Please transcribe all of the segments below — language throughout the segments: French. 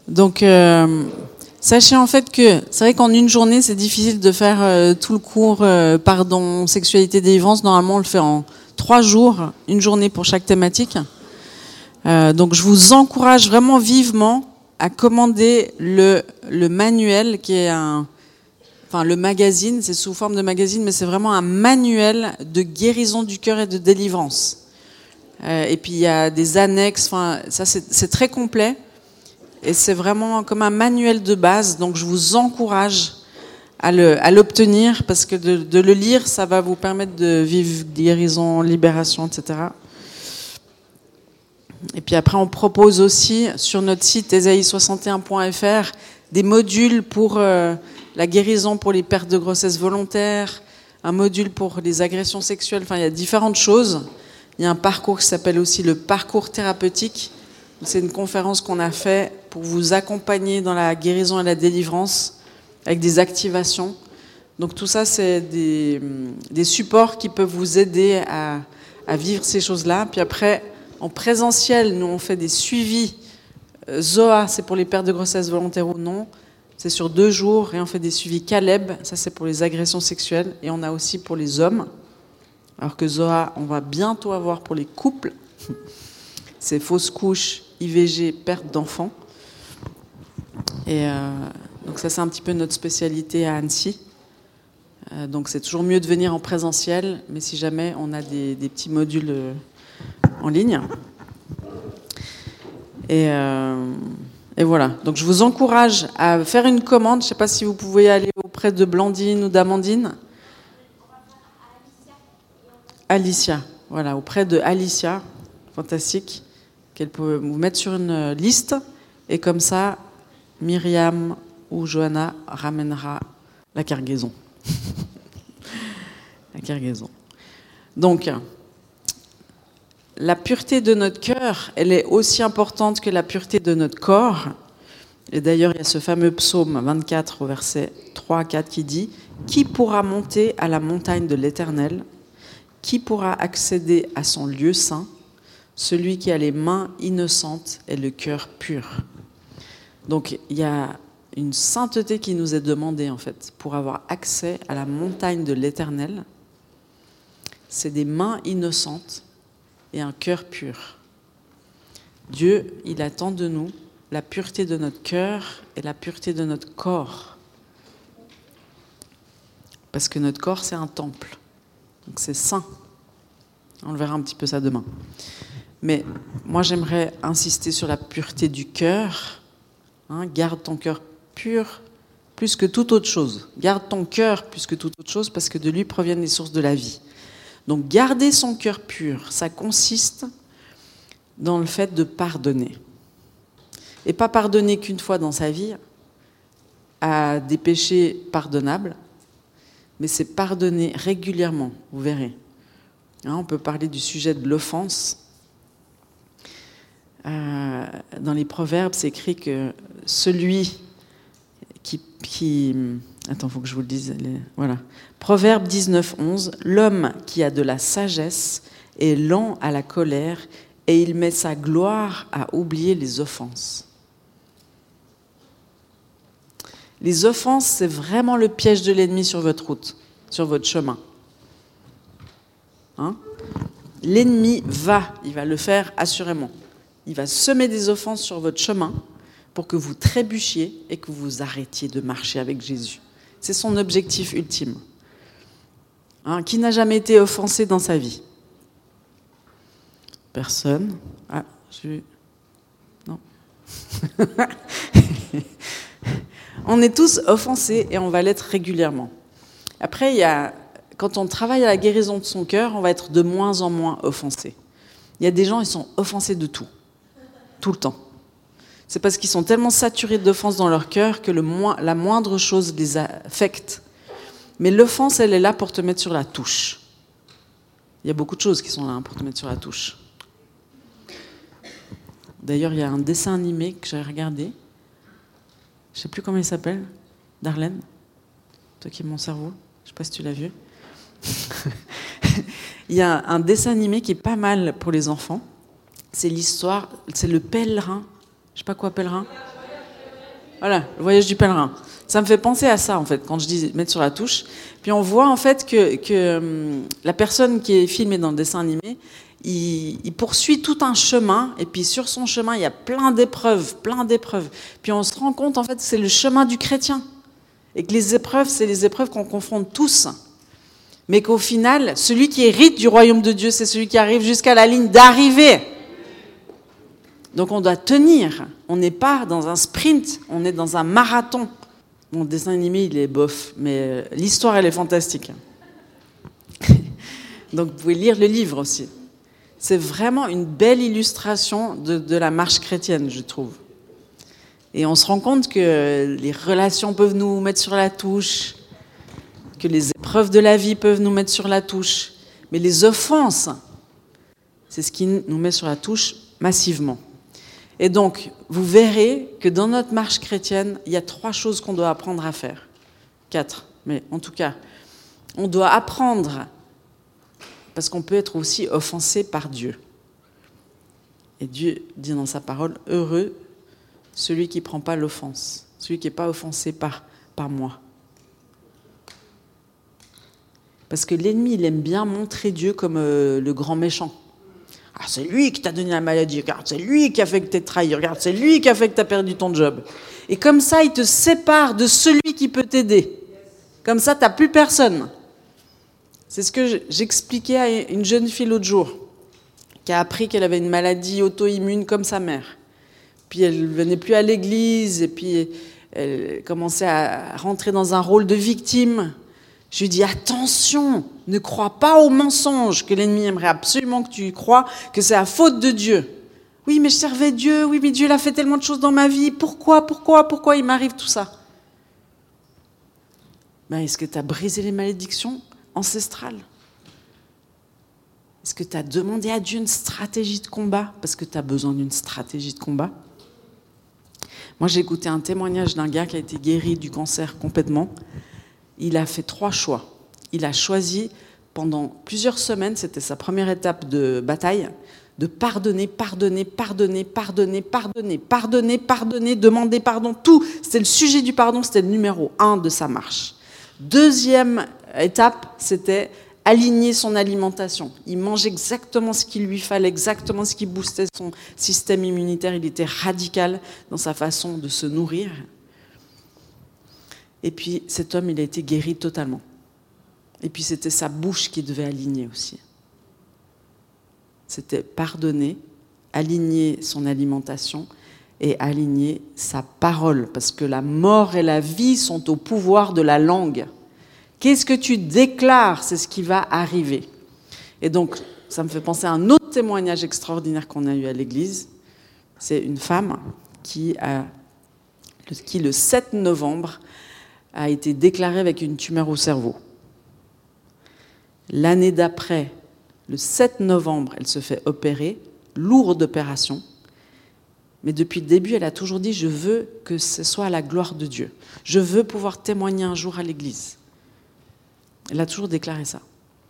Donc, sachez en fait que c'est vrai qu'en une journée, c'est difficile de faire tout le cours pardon, sexualité, délivrance. Normalement, on le fait en 3 jours, une journée pour chaque thématique. Donc, je vous encourage vraiment vivement à commander le manuel qui est le magazine, c'est sous forme de magazine, mais c'est vraiment un manuel de guérison du cœur et de délivrance. Et puis, il y a des annexes, ça c'est très complet. Et c'est vraiment comme un manuel de base, donc je vous encourage à l'obtenir, parce que de le lire, ça va vous permettre de vivre guérison, libération, etc. Et puis après, on propose aussi sur notre site esaïe61.fr des modules pour la guérison pour les pertes de grossesse volontaires, un module pour les agressions sexuelles, enfin il y a différentes choses. Il y a un parcours qui s'appelle aussi le parcours thérapeutique. C'est une conférence qu'on a fait pour vous accompagner dans la guérison et la délivrance avec des activations. Donc tout ça, c'est des supports qui peuvent vous aider à vivre ces choses-là. Puis après, en présentiel, nous on fait des suivis. Zoa, c'est pour les pertes de grossesse volontaires ou non. C'est sur 2 jours et on fait des suivis Caleb. Ça, c'est pour les agressions sexuelles. Et on a aussi pour les hommes. Alors que Zoa, on va bientôt avoir pour les couples. C'est fausse couche, IVG, perte d'enfants. Et donc ça, c'est un petit peu notre spécialité à Annecy. Donc c'est toujours mieux de venir en présentiel, mais si jamais on a des petits modules en ligne. Et voilà. Donc je vous encourage à faire une commande. Je ne sais pas si vous pouvez aller auprès de Blandine ou d'Amandine. Alicia. Voilà, auprès de Alicia. Fantastique. Qu'elle peut vous mettre sur une liste. Et comme ça, Myriam ou Johanna ramènera la cargaison. La cargaison. Donc, la pureté de notre cœur, elle est aussi importante que la pureté de notre corps. Et d'ailleurs, il y a ce fameux psaume 24 au verset 3 à 4 qui dit « Qui pourra monter à la montagne de l'Éternel ? Qui pourra accéder à son lieu saint ? Celui qui a les mains innocentes et le cœur pur. » Donc, il y a une sainteté qui nous est demandée, en fait, pour avoir accès à la montagne de l'Éternel. C'est des mains innocentes et un cœur pur. Dieu, il attend de nous la pureté de notre cœur et la pureté de notre corps. Parce que notre corps, c'est un temple. Donc, c'est saint. On le verra un petit peu ça demain. Mais moi, j'aimerais insister sur la pureté du cœur. Garde ton cœur pur plus que toute autre chose. Garde ton cœur plus que toute autre chose parce que de lui proviennent les sources de la vie. Donc, garder son cœur pur, ça consiste dans le fait de pardonner. Et pas pardonner qu'une fois dans sa vie à des péchés pardonnables, mais c'est pardonner régulièrement, vous verrez. On peut parler du sujet de l'offense. Dans les Proverbes, c'est écrit que celui qui attends, il faut que je vous le dise. Voilà. Proverbe 19:11. L'homme qui a de la sagesse est lent à la colère et il met sa gloire à oublier les offenses. Les offenses, c'est vraiment le piège de l'ennemi sur votre route, sur votre chemin. L'ennemi il va le faire assurément. Il va semer des offenses sur votre chemin pour que vous trébuchiez et que vous arrêtiez de marcher avec Jésus. C'est son objectif ultime. Qui n'a jamais été offensé dans sa vie ? Personne. Non. On est tous offensés et on va l'être régulièrement. Après, quand on travaille à la guérison de son cœur, on va être de moins en moins offensé. Il y a des gens, ils sont offensés de tout le temps. C'est parce qu'ils sont tellement saturés d'offenses dans leur cœur que la moindre chose les affecte. Mais l'offense, elle est là pour te mettre sur la touche. Il y a beaucoup de choses qui sont là pour te mettre sur la touche. D'ailleurs, il y a un dessin animé que j'ai regardé. Je ne sais plus comment il s'appelle. Darlene, toi qui es mon cerveau. Je ne sais pas si tu l'as vu. Il y a un dessin animé qui est pas mal pour les enfants. C'est l'histoire, c'est le pèlerin. Je ne sais pas quoi, pèlerin. Voilà, le voyage du pèlerin. Ça me fait penser à ça, en fait, quand je dis mettre sur la touche. Puis on voit, en fait, que la personne qui est filmée dans le dessin animé, il poursuit tout un chemin, et puis sur son chemin, il y a plein d'épreuves. Puis on se rend compte, en fait, que c'est le chemin du chrétien. Et que les épreuves, c'est les épreuves qu'on confronte tous. Mais qu'au final, celui qui hérite du royaume de Dieu, c'est celui qui arrive jusqu'à la ligne d'arrivée. Donc on doit tenir. On n'est pas dans un sprint, on est dans un marathon. Mon dessin animé, il est bof, mais l'histoire, elle est fantastique. Donc vous pouvez lire le livre aussi. C'est vraiment une belle illustration de la marche chrétienne, je trouve. Et on se rend compte que les relations peuvent nous mettre sur la touche, que les épreuves de la vie peuvent nous mettre sur la touche. Mais les offenses, c'est ce qui nous met sur la touche massivement. Et donc, vous verrez que dans notre marche chrétienne, il y a 3 choses qu'on doit apprendre à faire. 4, mais en tout cas, on doit apprendre, parce qu'on peut être aussi offensé par Dieu. Et Dieu dit dans sa parole, « Heureux celui qui ne prend pas l'offense, celui qui n'est pas offensé par moi. » Parce que l'ennemi, il aime bien montrer Dieu comme le grand méchant. Ah, c'est lui qui t'a donné la maladie, regarde, c'est lui qui a fait que t'es trahi, regarde, c'est lui qui a fait que t'as perdu ton job. Et comme ça, il te sépare de celui qui peut t'aider. Comme ça, t'as plus personne. C'est ce que j'expliquais à une jeune fille l'autre jour, qui a appris qu'elle avait une maladie auto-immune comme sa mère. Puis elle venait plus à l'église, et puis elle commençait à rentrer dans un rôle de victime. Je lui dis, attention, ne crois pas aux mensonges que l'ennemi aimerait absolument que tu crois, que c'est la faute de Dieu. Oui, mais je servais Dieu, oui, mais Dieu l'a fait tellement de choses dans ma vie, pourquoi il m'arrive tout ça? Ben, est-ce que tu as brisé les malédictions ancestrales? Est-ce que tu as demandé à Dieu une stratégie de combat? Parce que tu as besoin d'une stratégie de combat. Moi, j'ai écouté un témoignage d'un gars qui a été guéri du cancer complètement. Il a fait 3 choix. Il a choisi pendant plusieurs semaines, c'était sa première étape de bataille, de pardonner, demander pardon, tout. C'était le sujet du pardon, c'était le numéro 1 de sa marche. Deuxième étape, c'était aligner son alimentation. Il mangeait exactement ce qu'il lui fallait, exactement ce qui boostait son système immunitaire. Il était radical dans sa façon de se nourrir. Et puis cet homme, il a été guéri totalement. Et puis c'était sa bouche qui devait aligner aussi. C'était pardonner, aligner son alimentation et aligner sa parole. Parce que la mort et la vie sont au pouvoir de la langue. Qu'est-ce que tu déclares? C'est ce qui va arriver. Et donc, ça me fait penser à un autre témoignage extraordinaire qu'on a eu à l'église. C'est une femme qui le 7 novembre, a été déclarée avec une tumeur au cerveau. L'année d'après, le 7 novembre, elle se fait opérer, lourde opération. Mais depuis le début, elle a toujours dit « Je veux que ce soit à la gloire de Dieu. Je veux pouvoir témoigner un jour à l'église. » Elle a toujours déclaré ça.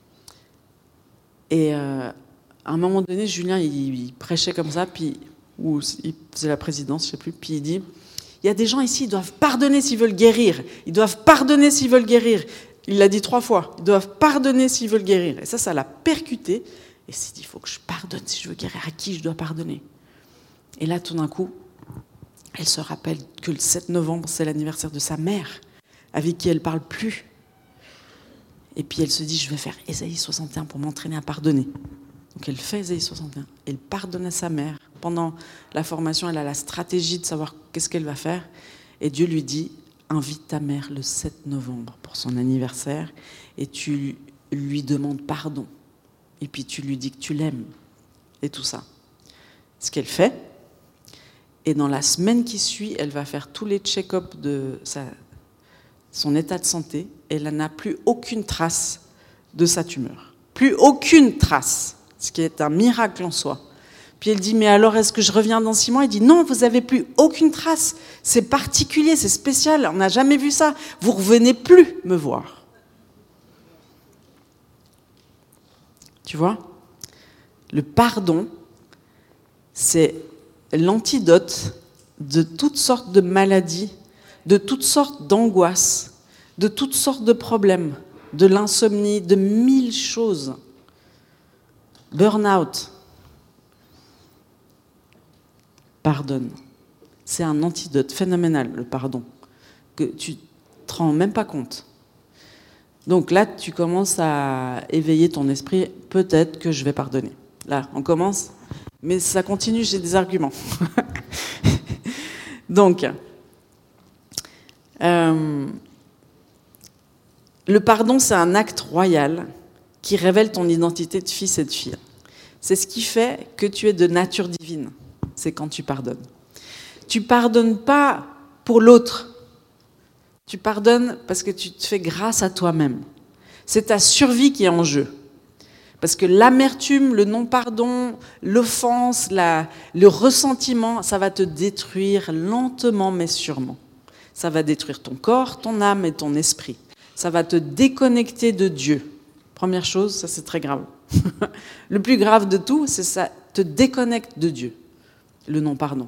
Et à un moment donné, Julien, il prêchait comme ça, ou il faisait la présidence, je ne sais plus, puis il dit « Il y a des gens ici, ils doivent pardonner s'ils veulent guérir. Ils doivent pardonner s'ils veulent guérir. » Il l'a dit 3 fois. Ils doivent pardonner s'ils veulent guérir. Et ça l'a percuté. Et il s'est dit, il faut que je pardonne si je veux guérir. À qui je dois pardonner? Et là, tout d'un coup, elle se rappelle que le 7 novembre, c'est l'anniversaire de sa mère, avec qui elle ne parle plus. Et puis elle se dit, je vais faire Ésaïe 61 pour m'entraîner à pardonner. Donc elle fait Ésaïe 61. Elle pardonne à sa mère. Pendant la formation, elle a la stratégie de savoir qu'est-ce qu'elle va faire. Et Dieu lui dit, invite ta mère le 7 novembre pour son anniversaire et tu lui demandes pardon. Et puis tu lui dis que tu l'aimes. Et tout ça. Ce qu'elle fait. Et dans la semaine qui suit, elle va faire tous les check-ups de son état de santé. Et elle n'a plus aucune trace de sa tumeur. Plus aucune trace. Ce qui est un miracle en soi. Puis elle dit, mais alors est-ce que je reviens dans 6 mois? Il dit, non, vous n'avez plus aucune trace. C'est particulier, c'est spécial, on n'a jamais vu ça. Vous ne revenez plus me voir. Tu vois? Le pardon, c'est l'antidote de toutes sortes de maladies de toutes sortes d'angoisses, de toutes sortes de problèmes, de l'insomnie, de 1000 choses. Burn-out. Pardonne. C'est un antidote phénoménal, le pardon, que tu ne te rends même pas compte. Donc là, tu commences à éveiller ton esprit. Peut-être que je vais pardonner. Là, on commence, mais ça continue, j'ai des arguments. Donc, le pardon, c'est un acte royal qui révèle ton identité de fils et de fille. C'est ce qui fait que tu es de nature divine. C'est quand tu pardonnes. Tu pardonnes pas pour l'autre. Tu pardonnes parce que tu te fais grâce à toi-même. C'est ta survie qui est en jeu. Parce que l'amertume, le non-pardon, l'offense, le ressentiment, ça va te détruire lentement mais sûrement. Ça va détruire ton corps, ton âme et ton esprit. Ça va te déconnecter de Dieu. Première chose, ça c'est très grave. Le plus grave de tout, c'est ça te déconnecte de Dieu. Le non-pardon.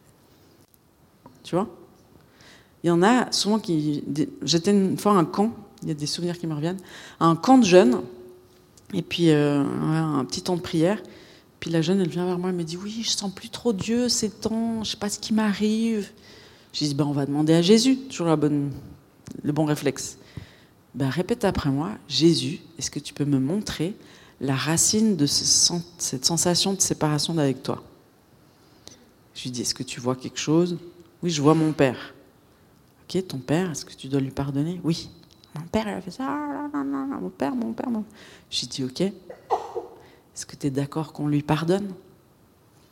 Tu vois ? Il y en a souvent qui... J'étais une fois à un camp, il y a des souvenirs qui me reviennent, à un camp de jeunes, et puis un petit temps de prière. Puis la jeune, elle vient vers moi, elle me dit « Oui, je sens plus trop Dieu ces temps, je ne sais pas ce qui m'arrive. » Je dis « On va demander à Jésus. » Toujours le bon réflexe. Répète après moi, « Jésus, est-ce que tu peux me montrer la racine de cette sensation de séparation d'avec toi ?» Je lui dis « Est-ce que tu vois quelque chose ?»« Oui, je vois mon père. » « Ok, ton père, est-ce que tu dois lui pardonner ?»« Oui. »« Mon père, il a fait ça. Non, mon père. » Je lui dis « Ok. Est-ce que tu es d'accord qu'on lui pardonne ?»« Oui. »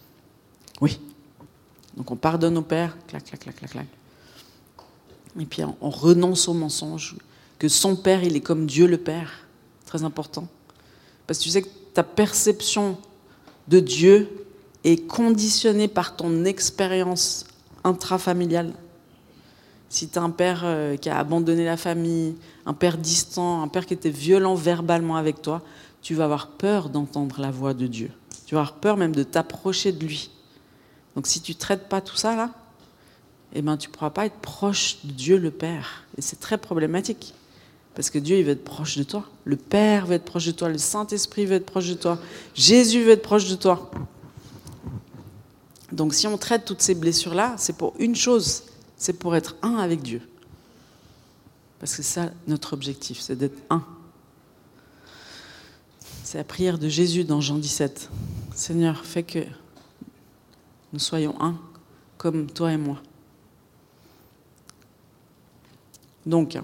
Donc on pardonne au père, clac, clac, clac, clac, clac. Et puis on renonce au mensonge, que son père, il est comme Dieu le Père. Très important. Parce que tu sais que ta perception de Dieu est conditionnée par ton expérience intrafamiliale. Si tu as un père qui a abandonné la famille, un père distant, un père qui était violent verbalement avec toi, tu vas avoir peur d'entendre la voix de Dieu. Tu vas avoir peur même de t'approcher de lui. Donc si tu ne traites pas tout ça, là, tu ne pourras pas être proche de Dieu le Père. Et c'est très problématique. Parce que Dieu, il veut être proche de toi. Le Père veut être proche de toi. Le Saint-Esprit veut être proche de toi. Jésus veut être proche de toi. Donc si on traite toutes ces blessures-là, c'est pour une chose, c'est pour être un avec Dieu. Parce que c'est ça notre objectif, c'est d'être un. C'est la prière de Jésus dans Jean 17. Seigneur, fais que nous soyons un, comme toi et moi. Donc,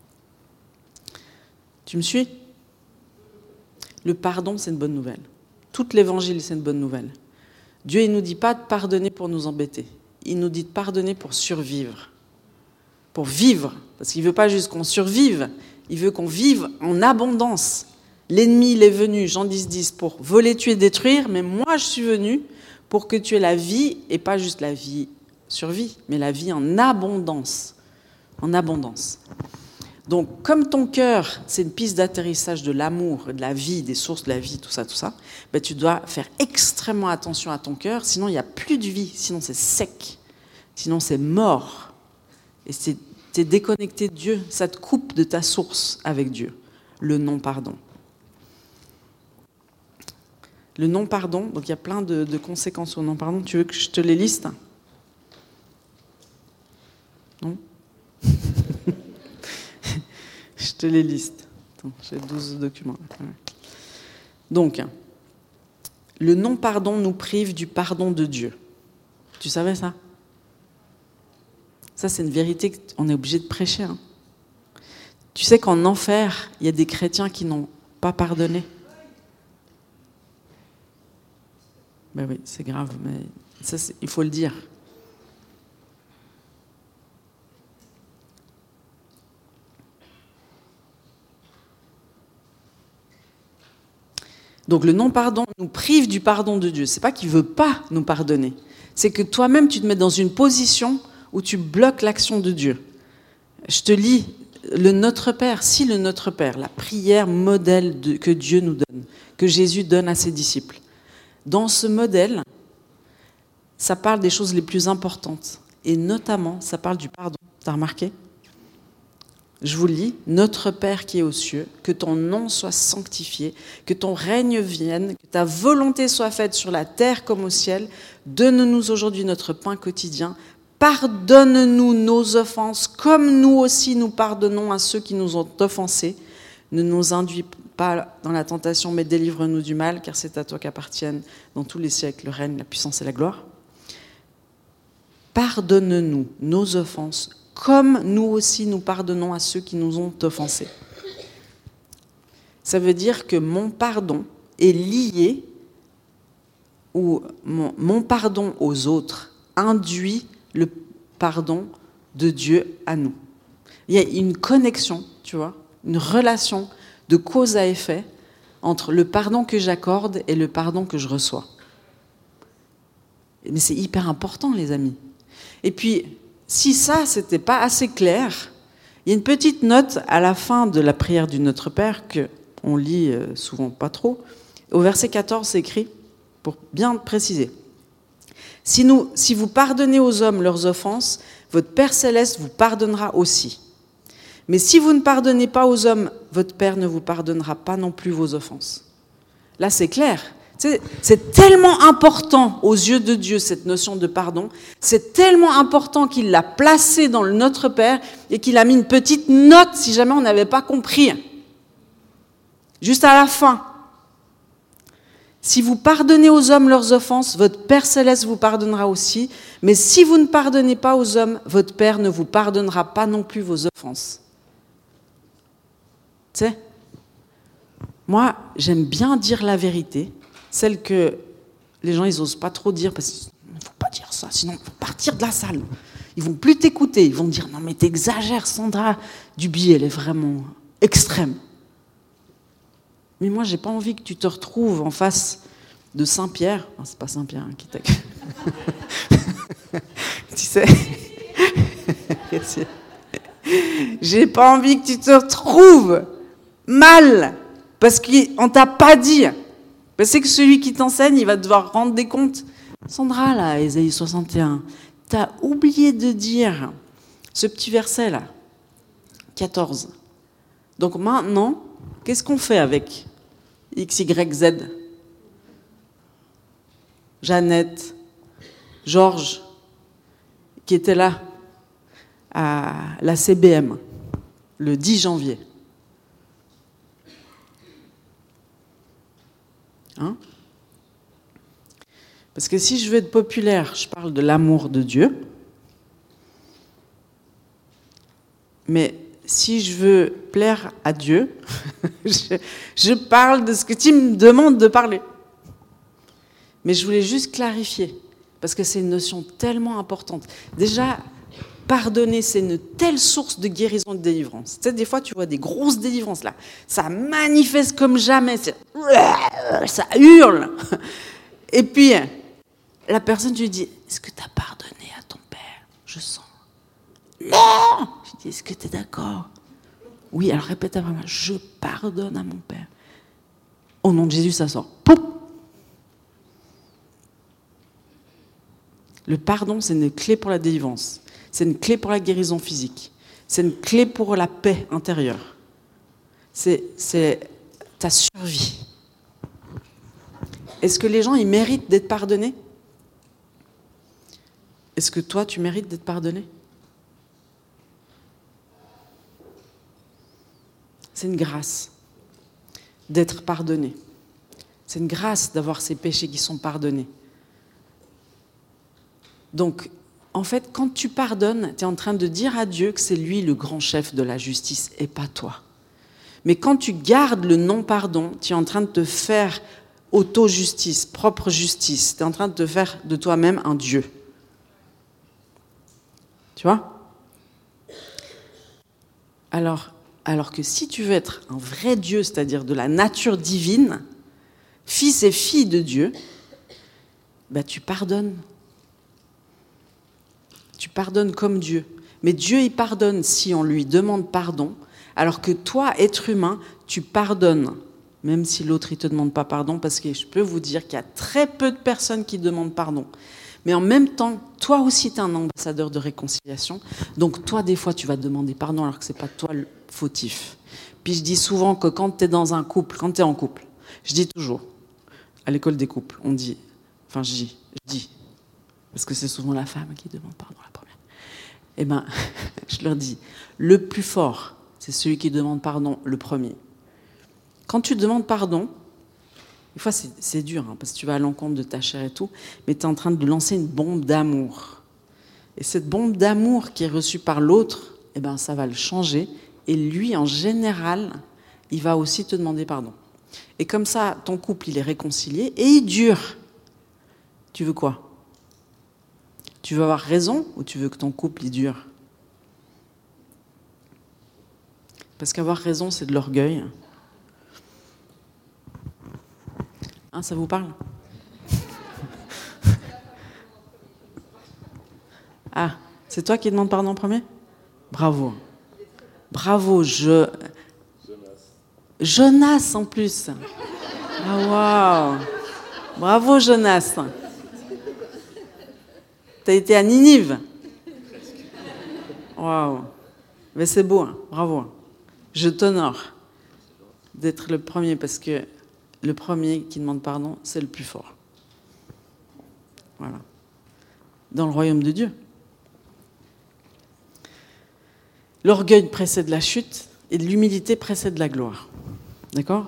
tu me suis ? Le pardon, c'est une bonne nouvelle. Tout l'évangile, c'est une bonne nouvelle. Dieu, il ne nous dit pas de pardonner pour nous embêter. Il nous dit de pardonner pour survivre. Pour vivre. Parce qu'il ne veut pas juste qu'on survive, il veut qu'on vive en abondance. L'ennemi, il est venu, Jean 10, pour voler, tuer, détruire, mais moi, je suis venu pour que tu aies la vie, et pas juste la vie survie, mais la vie en abondance. En abondance. Donc, comme ton cœur, c'est une piste d'atterrissage de l'amour, de la vie, des sources de la vie, tout ça, tu dois faire extrêmement attention à ton cœur, sinon il n'y a plus de vie, sinon c'est sec, sinon c'est mort. Et t'es déconnecté de Dieu, ça te coupe de ta source avec Dieu, le non-pardon. Le non-pardon, donc il y a plein de conséquences au non-pardon. Tu veux que je te les liste ? Non ? Je te les liste. Attends, j'ai 12 documents. Donc, le non-pardon nous prive du pardon de Dieu. Tu savais ça ? Ça, c'est une vérité qu'on est obligé de prêcher. Hein. Tu sais qu'en enfer, il y a des chrétiens qui n'ont pas pardonné. Ben oui, c'est grave, mais ça, il faut le dire. Donc le non-pardon nous prive du pardon de Dieu. C'est pas qu'il veut pas nous pardonner. C'est que toi-même, tu te mets dans une position où tu bloques l'action de Dieu. Je te lis le Notre Père. Si le Notre Père, la prière modèle que Dieu nous donne, que Jésus donne à ses disciples. Dans ce modèle, ça parle des choses les plus importantes. Et notamment, ça parle du pardon. T'as remarqué ? Je vous lis, notre Père qui est aux cieux, que ton nom soit sanctifié, que ton règne vienne, que ta volonté soit faite sur la terre comme au ciel. Donne-nous aujourd'hui notre pain quotidien. Pardonne-nous nos offenses, comme nous aussi nous pardonnons à ceux qui nous ont offensés. Ne nous induis pas dans la tentation, mais délivre-nous du mal, car c'est à toi qu'appartiennent dans tous les siècles le règne, la puissance et la gloire. Pardonne-nous nos offenses, comme nous aussi nous pardonnons à ceux qui nous ont offensés. Ça veut dire que mon pardon est lié, ou mon pardon aux autres induit le pardon de Dieu à nous. Il y a une connexion, tu vois, une relation de cause à effet entre le pardon que j'accorde et le pardon que je reçois. Mais c'est hyper important, les amis. Et puis, si ça, c'était pas assez clair, il y a une petite note à la fin de la prière du Notre Père, qu'on lit souvent pas trop. Au verset 14, c'est écrit, pour bien préciser. Si vous pardonnez aux hommes leurs offenses, votre Père Céleste vous pardonnera aussi. Mais si vous ne pardonnez pas aux hommes, votre Père ne vous pardonnera pas non plus vos offenses. Là, c'est clair. C'est tellement important aux yeux de Dieu, cette notion de pardon. C'est tellement important qu'il l'a placé dans le Notre Père et qu'il a mis une petite note si jamais on n'avait pas compris. Juste à la fin. Si vous pardonnez aux hommes leurs offenses, votre Père Céleste vous pardonnera aussi. Mais si vous ne pardonnez pas aux hommes, votre Père ne vous pardonnera pas non plus vos offenses. Tu sais, moi, j'aime bien dire la vérité, celle que les gens, ils n'osent pas trop dire, parce qu'il ne faut pas dire ça, sinon ils vont partir de la salle. Ils ne vont plus t'écouter, ils vont dire « Non mais t'exagères, Sandra Duby, elle est vraiment extrême. » Mais moi, j'ai pas envie que tu te retrouves en face de Saint-Pierre. Enfin, c'est pas Saint-Pierre qui t'a... Tu sais. J'ai pas envie que tu te retrouves mal parce qu'on t'a pas dit. Parce que celui qui t'enseigne, il va devoir rendre des comptes. Sandra, là, Ésaïe 61, t'as oublié de dire ce petit verset là, 14. Donc maintenant, qu'est-ce qu'on fait avec X, Y, Z? Jeannette, Georges, qui était là à la CBM le 10 janvier. Hein? Parce que si je veux être populaire, je parle de l'amour de Dieu. Mais si je veux plaire à Dieu, je parle de ce que tu me demandes de parler. Mais je voulais juste clarifier, parce que c'est une notion tellement importante. Déjà, pardonner, c'est une telle source de guérison et de délivrance. Tu sais, des fois, tu vois des grosses délivrances, là. Ça manifeste comme jamais. Ça hurle. Et puis, la personne, tu lui dis, est-ce que tu as pardonné à ton père? Je sens. Non! Je dis, est-ce que tu es d'accord? Oui, alors répète après moi, je pardonne à mon père. Au nom de Jésus, ça sort. Pouf! Le pardon, c'est une clé pour la délivrance. C'est une clé pour la guérison physique. C'est une clé pour la paix intérieure. C'est ta survie. Est-ce que les gens, ils méritent d'être pardonnés? Est-ce que toi, tu mérites d'être pardonné? C'est une grâce d'être pardonné. C'est une grâce d'avoir ces péchés qui sont pardonnés. Donc, en fait, quand tu pardonnes, tu es en train de dire à Dieu que c'est lui le grand chef de la justice et pas toi. Mais quand tu gardes le non-pardon, tu es en train de te faire auto-justice, propre justice. Tu es en train de te faire de toi-même un Dieu. Tu vois? Alors que si tu veux être un vrai Dieu, c'est-à-dire de la nature divine, fils et fille de Dieu, bah tu pardonnes. Tu pardonnes comme Dieu. Mais Dieu, il pardonne si on lui demande pardon, alors que toi, être humain, tu pardonnes, même si l'autre, il ne te demande pas pardon, parce que je peux vous dire qu'il y a très peu de personnes qui demandent pardon. Mais en même temps, toi aussi, tu es un ambassadeur de réconciliation. Donc toi, des fois, tu vas demander pardon alors que ce n'est pas toi le fautif. Puis je dis souvent que quand tu es dans un couple, quand tu es en couple, je dis toujours, à l'école des couples, on dit, enfin je dis, parce que c'est souvent la femme qui demande pardon la première. Eh bien, je leur dis, le plus fort, c'est celui qui demande pardon le premier. Quand tu demandes pardon, des fois c'est dur, hein, parce que tu vas à l'encontre de ta chair et tout, mais tu es en train de lancer une bombe d'amour. Et cette bombe d'amour qui est reçue par l'autre, eh ben, ça va le changer. Et lui, en général, il va aussi te demander pardon. Et comme ça, ton couple, il est réconcilié et il dure. Tu veux quoi ? Tu veux avoir raison ou tu veux que ton couple, il dure ? Parce qu'avoir raison, c'est de l'orgueil. Hein, ça vous parle ? Ah, c'est toi qui demandes pardon en premier ? Bravo. Bravo, Jonas en plus. Ah waouh. Bravo Jonas. T'as été à Ninive. Waouh. Mais c'est beau, hein. Bravo. Je t'honore d'être le premier parce que le premier qui demande pardon, c'est le plus fort. Voilà. Dans le royaume de Dieu. L'orgueil précède la chute et l'humilité précède la gloire. D'accord ?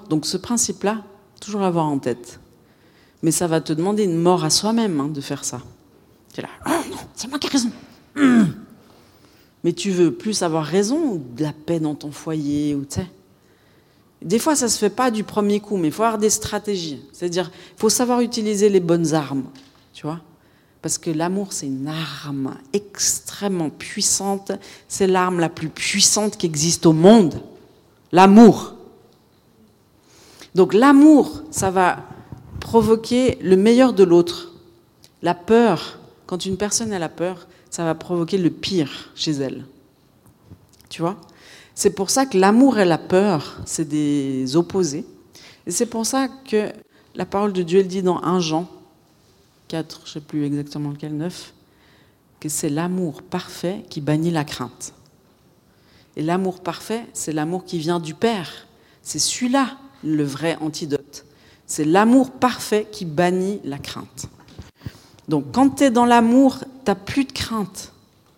Donc ce principe-là, toujours l'avoir en tête. Mais ça va te demander une mort à soi-même, hein, de faire ça. Tu es là, oh non, c'est moi qui ai raison. Mais tu veux plus avoir raison ou de la paix dans ton foyer ou tu sais. Des fois, ça se fait pas du premier coup, mais il faut avoir des stratégies. C'est-à-dire, il faut savoir utiliser les bonnes armes, tu vois. Parce que l'amour, c'est une arme extrêmement puissante. C'est l'arme la plus puissante qui existe au monde. L'amour. Donc l'amour, ça va provoquer le meilleur de l'autre. La peur, quand une personne a peur, ça va provoquer le pire chez elle. Tu vois ? C'est pour ça que l'amour et la peur, c'est des opposés. Et c'est pour ça que la parole de Dieu, elle dit dans 1 Jean 4, je ne sais plus exactement lequel, 9, que c'est l'amour parfait qui bannit la crainte. Et l'amour parfait, c'est l'amour qui vient du Père. C'est celui-là, le vrai antidote. C'est l'amour parfait qui bannit la crainte. Donc, quand tu es dans l'amour, tu n'as plus de crainte.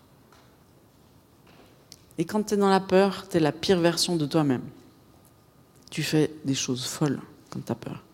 Et quand tu es dans la peur, tu es la pire version de toi-même. Tu fais des choses folles quand tu as peur.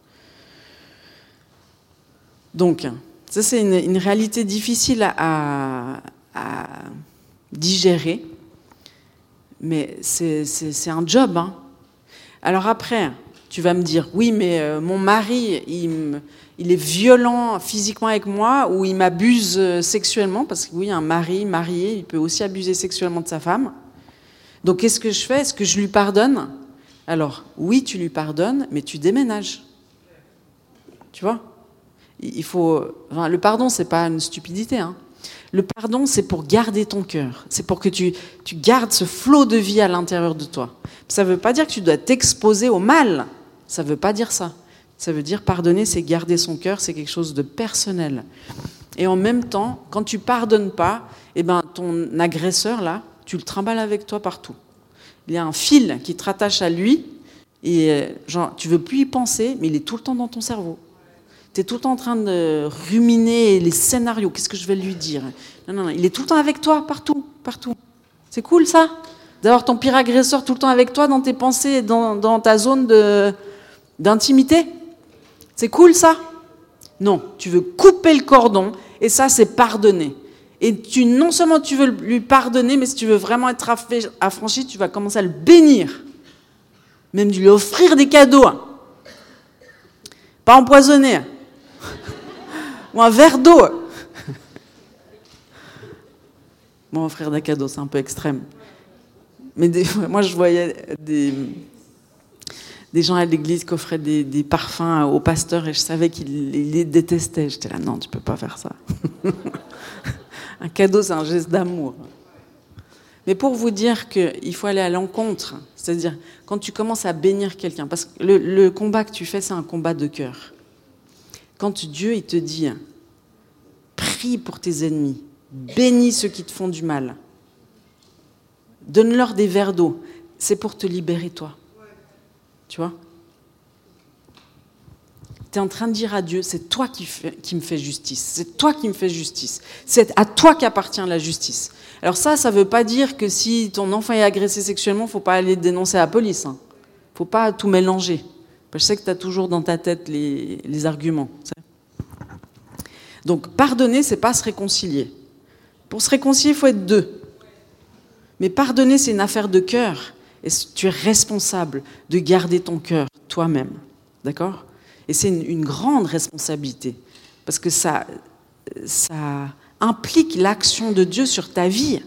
Donc, ça, c'est une réalité difficile à digérer, mais c'est un job. Hein. Alors après, tu vas me dire, oui, mais mon mari, il est violent physiquement avec moi ou il m'abuse sexuellement, parce que oui, un mari marié, il peut aussi abuser sexuellement de sa femme. Donc, qu'est-ce que je fais ? Est-ce que je lui pardonne ? Alors, oui, tu lui pardonnes, mais tu déménages. Tu vois ? Le pardon, c'est pas une stupidité. Hein. Le pardon, c'est pour garder ton cœur. C'est pour que tu gardes ce flot de vie à l'intérieur de toi. Ça ne veut pas dire que tu dois t'exposer au mal. Ça ne veut pas dire ça. Ça veut dire pardonner, c'est garder son cœur, c'est quelque chose de personnel. Et en même temps, quand tu pardonnes pas, eh ben, ton agresseur, là, tu le trimbales avec toi partout. Il y a un fil qui te rattache à lui, et genre, tu ne veux plus y penser, mais il est tout le temps dans ton cerveau. Tu es tout le temps en train de ruminer les scénarios. Qu'est-ce que je vais lui dire ? Non, il est tout le temps avec toi, partout. C'est cool, ça ? D'avoir ton pire agresseur tout le temps avec toi dans tes pensées, dans ta zone d'intimité ? C'est cool, ça ? Non, tu veux couper le cordon, et ça, c'est pardonner. Et non seulement tu veux lui pardonner, mais si tu veux vraiment être affranchi, tu vas commencer à le bénir. Même lui offrir des cadeaux. Pas empoisonné. Ou un verre d'eau. Bon, offrir des cadeaux, c'est un peu extrême. Mais moi, je voyais des gens à l'église qui offraient des parfums au pasteur et je savais qu'ils les détestaient. J'étais là, non, tu peux pas faire ça. Un cadeau, c'est un geste d'amour. Mais pour vous dire qu'il faut aller à l'encontre, c'est-à-dire quand tu commences à bénir quelqu'un, parce que le combat que tu fais, c'est un combat de cœur. Quand Dieu il te dit, prie pour tes ennemis. Bénis ceux qui te font du mal. Donne-leur des verres d'eau. C'est pour te libérer, toi. Tu vois ? Tu es en train de dire à Dieu, c'est toi qui me fais justice. C'est toi qui me fais justice. C'est à toi qu'appartient la justice. Alors ça ne veut pas dire que si ton enfant est agressé sexuellement, il ne faut pas aller le dénoncer à la police. Il ne faut pas tout mélanger. Je sais que tu as toujours dans ta tête les arguments. Donc pardonner, ce n'est pas se réconcilier. Pour se réconcilier, il faut être deux. Mais pardonner, c'est une affaire de cœur. Et tu es responsable de garder ton cœur toi-même. D'accord ? Et c'est une grande responsabilité. Parce que ça implique l'action de Dieu sur ta vie.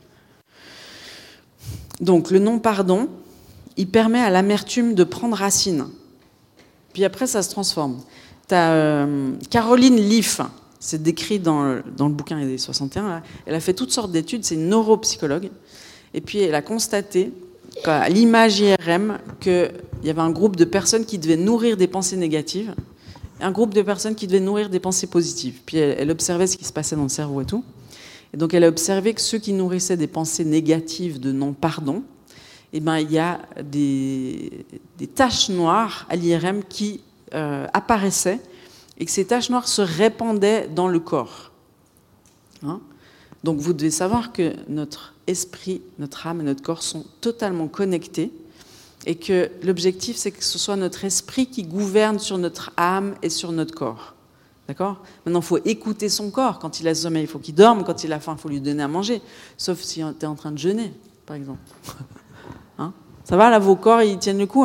Donc le non-pardon, il permet à l'amertume de prendre racine. Puis après, ça se transforme. Tu as Caroline Leaf, c'est décrit dans le bouquin des 61, là. Elle a fait toutes sortes d'études, c'est une neuropsychologue. Et puis elle a constaté, à l'image IRM, qu'il y avait un groupe de personnes qui devaient nourrir des pensées négatives, et un groupe de personnes qui devaient nourrir des pensées positives. Puis elle observait ce qui se passait dans le cerveau et tout. Et donc elle a observé que ceux qui nourrissaient des pensées négatives de non-pardon, il y a des taches noires à l'IRM qui apparaissaient et que ces taches noires se répandaient dans le corps. Donc vous devez savoir que notre esprit, notre âme et notre corps sont totalement connectés et que l'objectif, c'est que ce soit notre esprit qui gouverne sur notre âme et sur notre corps. D'accord ? Maintenant, il faut écouter son corps. Quand il a sommeil, il faut qu'il dorme. Quand il a faim, il faut lui donner à manger. Sauf si tu es en train de jeûner, par exemple. Ça va, là, vos corps, ils tiennent le coup,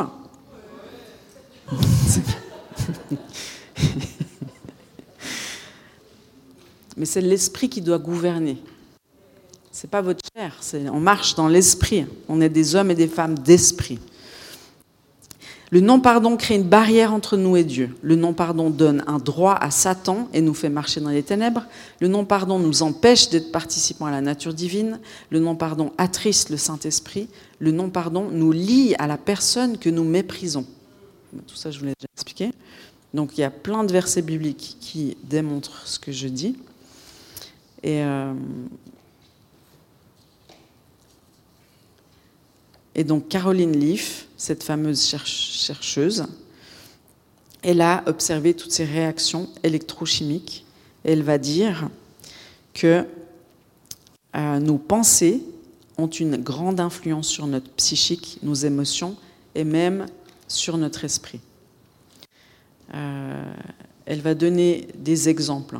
Mais c'est l'esprit qui doit gouverner. C'est pas votre chair. On marche dans l'esprit. On est des hommes et des femmes d'esprit. Le non-pardon crée une barrière entre nous et Dieu. Le non-pardon donne un droit à Satan et nous fait marcher dans les ténèbres. Le non-pardon nous empêche d'être participants à la nature divine. Le non-pardon attriste le Saint-Esprit. Le non-pardon nous lie à la personne que nous méprisons. Tout ça, je vous l'ai déjà expliqué. Donc, il y a plein de versets bibliques qui démontrent ce que je dis. Et donc, Caroline Leaf, cette fameuse chercheuse, elle a observé toutes ces réactions électrochimiques. Et elle va dire que nos pensées ont une grande influence sur notre psychique, nos émotions, et même sur notre esprit. Elle va donner des exemples.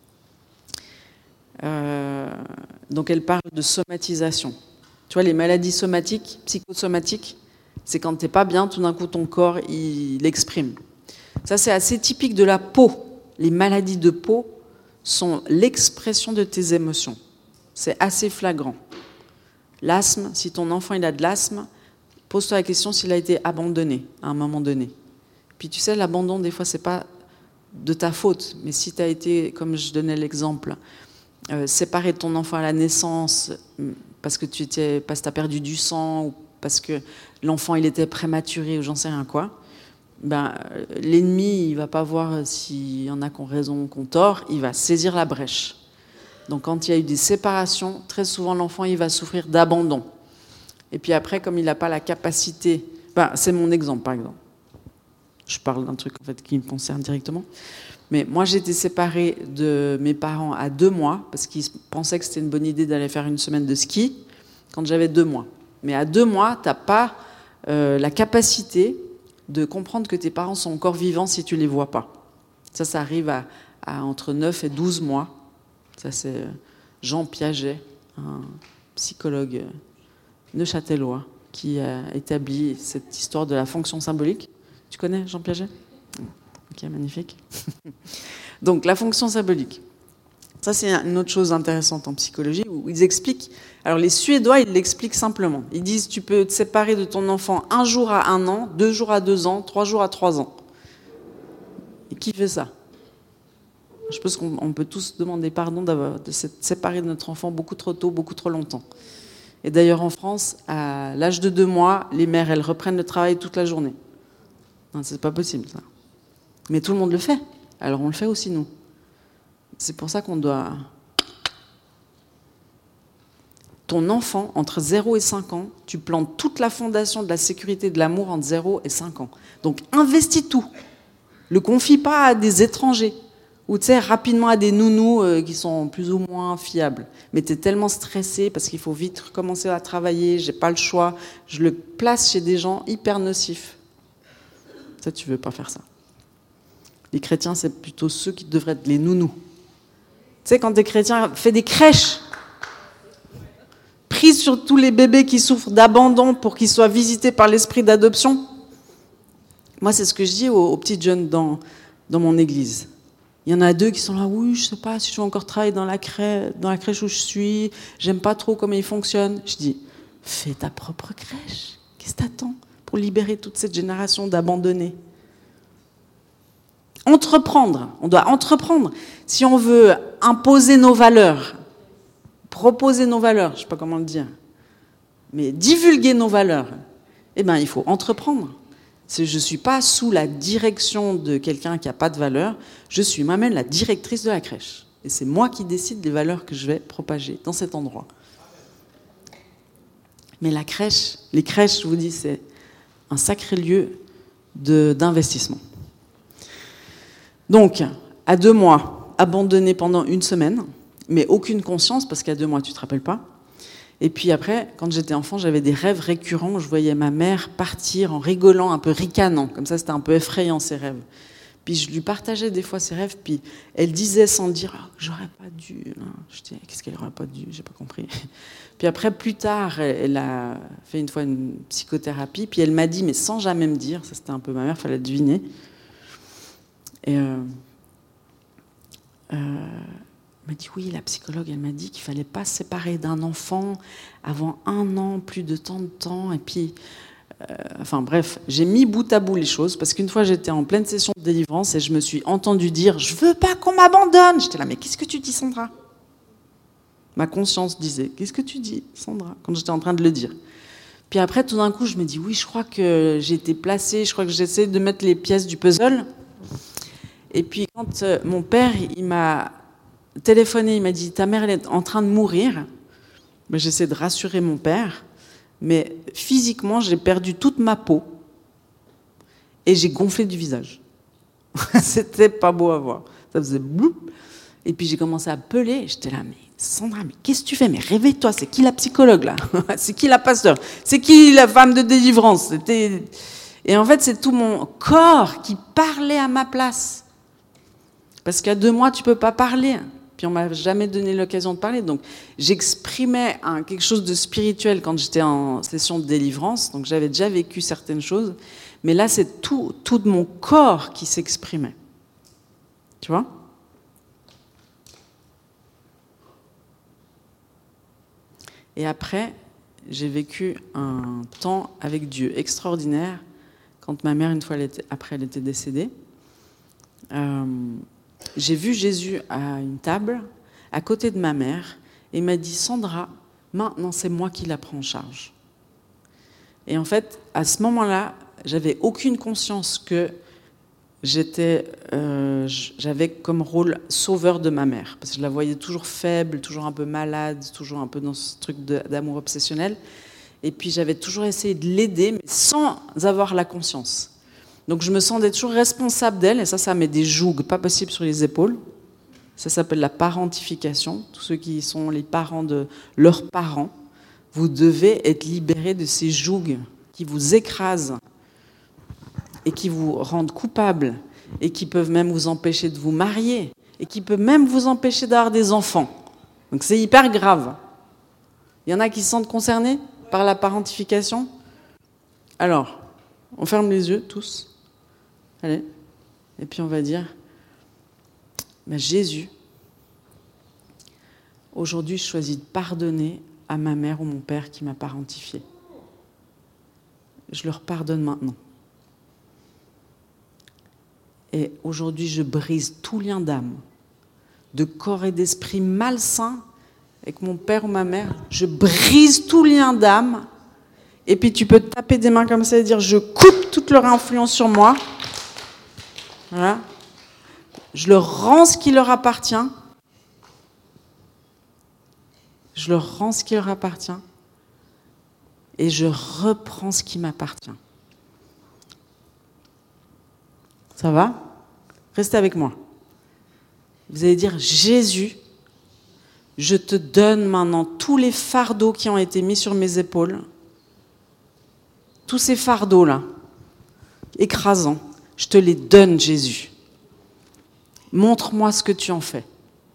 Donc elle parle de somatisation. Tu vois, les maladies somatiques, psychosomatiques, c'est quand t'es pas bien, tout d'un coup ton corps, il l'exprime. Ça, c'est assez typique de la peau. Les maladies de peau sont l'expression de tes émotions. C'est assez flagrant. L'asthme, si ton enfant il a de l'asthme, pose-toi la question s'il a été abandonné à un moment donné. Puis tu sais, l'abandon, des fois, c'est pas de ta faute, mais si tu as été, comme je donnais l'exemple, séparé de ton enfant à la naissance parce que tu as perdu du sang ou parce que l'enfant il était prématuré ou j'en sais rien quoi, l'ennemi il va pas voir s'il y en a qui ont raison ou qui ont tort, il va saisir la brèche. Donc quand il y a eu des séparations, très souvent l'enfant il va souffrir d'abandon. Et puis après, comme il n'a pas la capacité, c'est mon exemple par exemple. Je parle d'un truc en fait qui me concerne directement. Mais moi, j'étais séparée de mes parents à 2 mois parce qu'ils pensaient que c'était une bonne idée d'aller faire une semaine de ski quand j'avais 2 mois. Mais à 2 mois, tu n'as pas la capacité de comprendre que tes parents sont encore vivants si tu ne les vois pas. Ça arrive à entre 9 et 12 mois. Ça, c'est Jean Piaget, un psychologue neuchâtelois, qui a établi cette histoire de la fonction symbolique. Tu connais Jean Piaget ? Ok, magnifique. Donc, la fonction symbolique. Ça, c'est une autre chose intéressante en psychologie où ils expliquent. Alors, les Suédois, ils l'expliquent simplement. Ils disent tu peux te séparer de ton enfant 1 jour à 1 an, 2 jours à 2 ans, 3 jours à 3 ans. Et qui fait ça ? Je pense qu'on peut tous demander pardon de se séparer de notre enfant beaucoup trop tôt, beaucoup trop longtemps. Et d'ailleurs, en France, à l'âge de 2 mois, les mères, elles reprennent le travail toute la journée. Non, c'est pas possible, ça. Mais tout le monde le fait. Alors on le fait aussi, nous. C'est pour ça qu'on doit... Ton enfant, entre 0 et 5 ans, tu plantes toute la fondation de la sécurité et de l'amour entre 0 et 5 ans. Donc, investis tout. Le confie pas à des étrangers. Ou, tu sais, rapidement à des nounous qui sont plus ou moins fiables. Mais tu es tellement stressé parce qu'il faut vite recommencer à travailler, j'ai pas le choix. Je le place chez des gens hyper nocifs. Ça, tu veux pas faire ça. Les chrétiens, c'est plutôt ceux qui devraient être les nounous. Tu sais, quand t'es chrétien, fais des crèches. Prise sur tous les bébés qui souffrent d'abandon pour qu'ils soient visités par l'esprit d'adoption. Moi, c'est ce que je dis aux petits jeunes dans mon église. Il y en a 2 qui sont là, oui, je sais pas si je vais encore travailler dans la crèche où je suis, j'aime pas trop comment ils fonctionnent. Je dis, fais ta propre crèche. Qu'est-ce que t'attends pour libérer toute cette génération d'abandonnés? Entreprendre, on doit entreprendre. Si on veut imposer nos valeurs, proposer nos valeurs, je ne sais pas comment le dire, mais divulguer nos valeurs, eh bien, il faut entreprendre. Je ne suis pas sous la direction de quelqu'un qui n'a pas de valeurs, je suis moi-même la directrice de la crèche. Et c'est moi qui décide des valeurs que je vais propager dans cet endroit. Mais les crèches, je vous dis, c'est un sacré lieu d'investissement. Donc, à 2 mois, abandonné pendant 1 semaine, mais aucune conscience, parce qu'à 2 mois, tu ne te rappelles pas. Et puis après, quand j'étais enfant, j'avais des rêves récurrents où je voyais ma mère partir en rigolant, un peu ricanant. Comme ça, c'était un peu effrayant, ces rêves. Puis je lui partageais des fois ses rêves, puis elle disait sans dire « j'aurais pas dû ». Je disais « qu'est-ce qu'elle aurait pas dû ?» J'ai pas compris. Puis après, plus tard, elle a fait une fois une psychothérapie, puis elle m'a dit, mais sans jamais me dire, ça c'était un peu ma mère, il fallait deviner. Et elle m'a dit, oui, la psychologue, elle m'a dit qu'il ne fallait pas se séparer d'un enfant avant 1 an, plus de tant de temps. Et puis, enfin bref, j'ai mis bout à bout les choses, parce qu'une fois, j'étais en pleine session de délivrance et je me suis entendue dire, je ne veux pas qu'on m'abandonne. J'étais là, mais qu'est-ce que tu dis, Sandra? Ma conscience disait, qu'est-ce que tu dis, Sandra, quand j'étais en train de le dire. Puis après, tout d'un coup, je me dis, oui, je crois que j'ai été placée, je crois que j'essaie de mettre les pièces du puzzle. Et puis, quand mon père, il m'a téléphoné, il m'a dit, ta mère, elle est en train de mourir. Ben, j'essaie de rassurer mon père, mais physiquement, j'ai perdu toute ma peau et j'ai gonflé du visage. C'était pas beau à voir. Ça faisait bloup. Et puis, j'ai commencé à peler. J'étais là, mais Sandra, mais qu'est-ce que tu fais? Mais réveille-toi, c'est qui la psychologue, là? C'est qui la pasteur? C'est qui la femme de délivrance? Et en fait, c'est tout mon corps qui parlait à ma place. Parce qu'à 2 mois, tu peux pas parler. Puis on m'a jamais donné l'occasion de parler. Donc j'exprimais quelque chose de spirituel quand j'étais en session de délivrance. Donc j'avais déjà vécu certaines choses. Mais là, c'est tout de mon corps qui s'exprimait. Tu vois? Et après, j'ai vécu un temps avec Dieu extraordinaire. Quand ma mère, une fois, elle était décédée. J'ai vu Jésus à une table, à côté de ma mère, et il m'a dit, Sandra, maintenant c'est moi qui la prends en charge. Et en fait, à ce moment-là, j'avais aucune conscience que j'avais comme rôle sauveur de ma mère, parce que je la voyais toujours faible, toujours un peu malade, toujours un peu dans ce truc d'amour obsessionnel. Et puis j'avais toujours essayé de l'aider, mais sans avoir la conscience. Donc je me sentais toujours responsable d'elle, et ça met des jougs pas possibles sur les épaules. Ça s'appelle la parentification. Tous ceux qui sont les parents de leurs parents, vous devez être libérés de ces jougs qui vous écrasent et qui vous rendent coupables et qui peuvent même vous empêcher de vous marier et qui peuvent même vous empêcher d'avoir des enfants. Donc c'est hyper grave. Il y en a qui se sentent concernés par la parentification? Alors, on ferme les yeux tous. Allez, et puis on va dire, Jésus, aujourd'hui je choisis de pardonner à ma mère ou mon père qui m'a parentifié. Je leur pardonne maintenant. Et aujourd'hui je brise tout lien d'âme, de corps et d'esprit malsain avec mon père ou ma mère. Je brise tout lien d'âme. Et puis tu peux te taper des mains comme ça et dire, je coupe toute leur influence sur moi. Voilà. Je leur rends ce qui leur appartient Je leur rends ce qui leur appartient et je reprends ce qui m'appartient. Ça va ? Restez avec moi. Vous allez dire, Jésus, je te donne maintenant tous les fardeaux qui ont été mis sur mes épaules. Tous ces fardeaux-là, écrasants, je te les donne, Jésus. Montre-moi ce que tu en fais.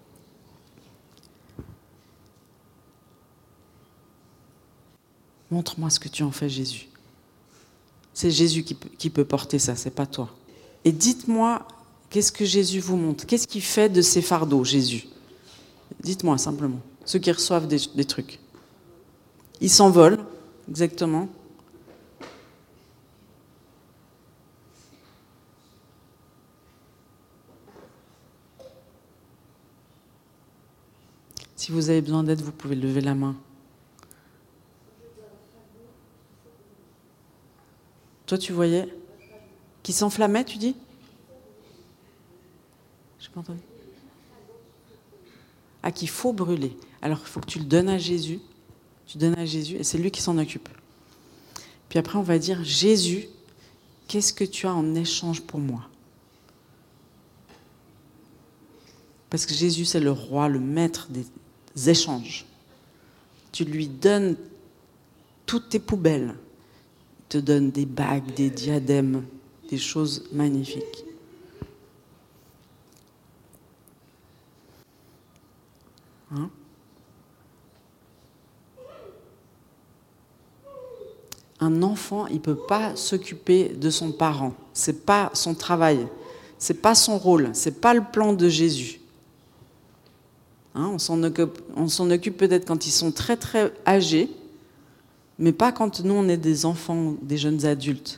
Montre-moi ce que tu en fais, Jésus. C'est Jésus qui peut porter ça, c'est pas toi. Et dites-moi, qu'est-ce que Jésus vous montre ? Qu'est-ce qu'il fait de ces fardeaux, Jésus ? Dites-moi simplement, ceux qui reçoivent des trucs. Ils s'envolent, exactement. Si vous avez besoin d'aide, vous pouvez lever la main. Toi, tu voyais ? Qui s'enflammait, tu dis ? Je n'ai pas entendu. Ah, qu'il faut brûler. Alors, il faut que tu le donnes à Jésus. Tu donnes à Jésus et c'est lui qui s'en occupe. Puis après, on va dire, Jésus, qu'est-ce que tu as en échange pour moi ? Parce que Jésus, c'est le roi, le maître des échanges. Tu lui donnes toutes tes poubelles. Il te donne des bagues, des diadèmes, des choses magnifiques. Hein ? Un enfant, il ne peut pas s'occuper de son parent. Ce n'est pas son travail. Ce n'est pas son rôle. Ce n'est pas le plan de Jésus. Hein, on s'en occupe peut-être quand ils sont très très âgés, mais pas quand nous on est des enfants, des jeunes adultes.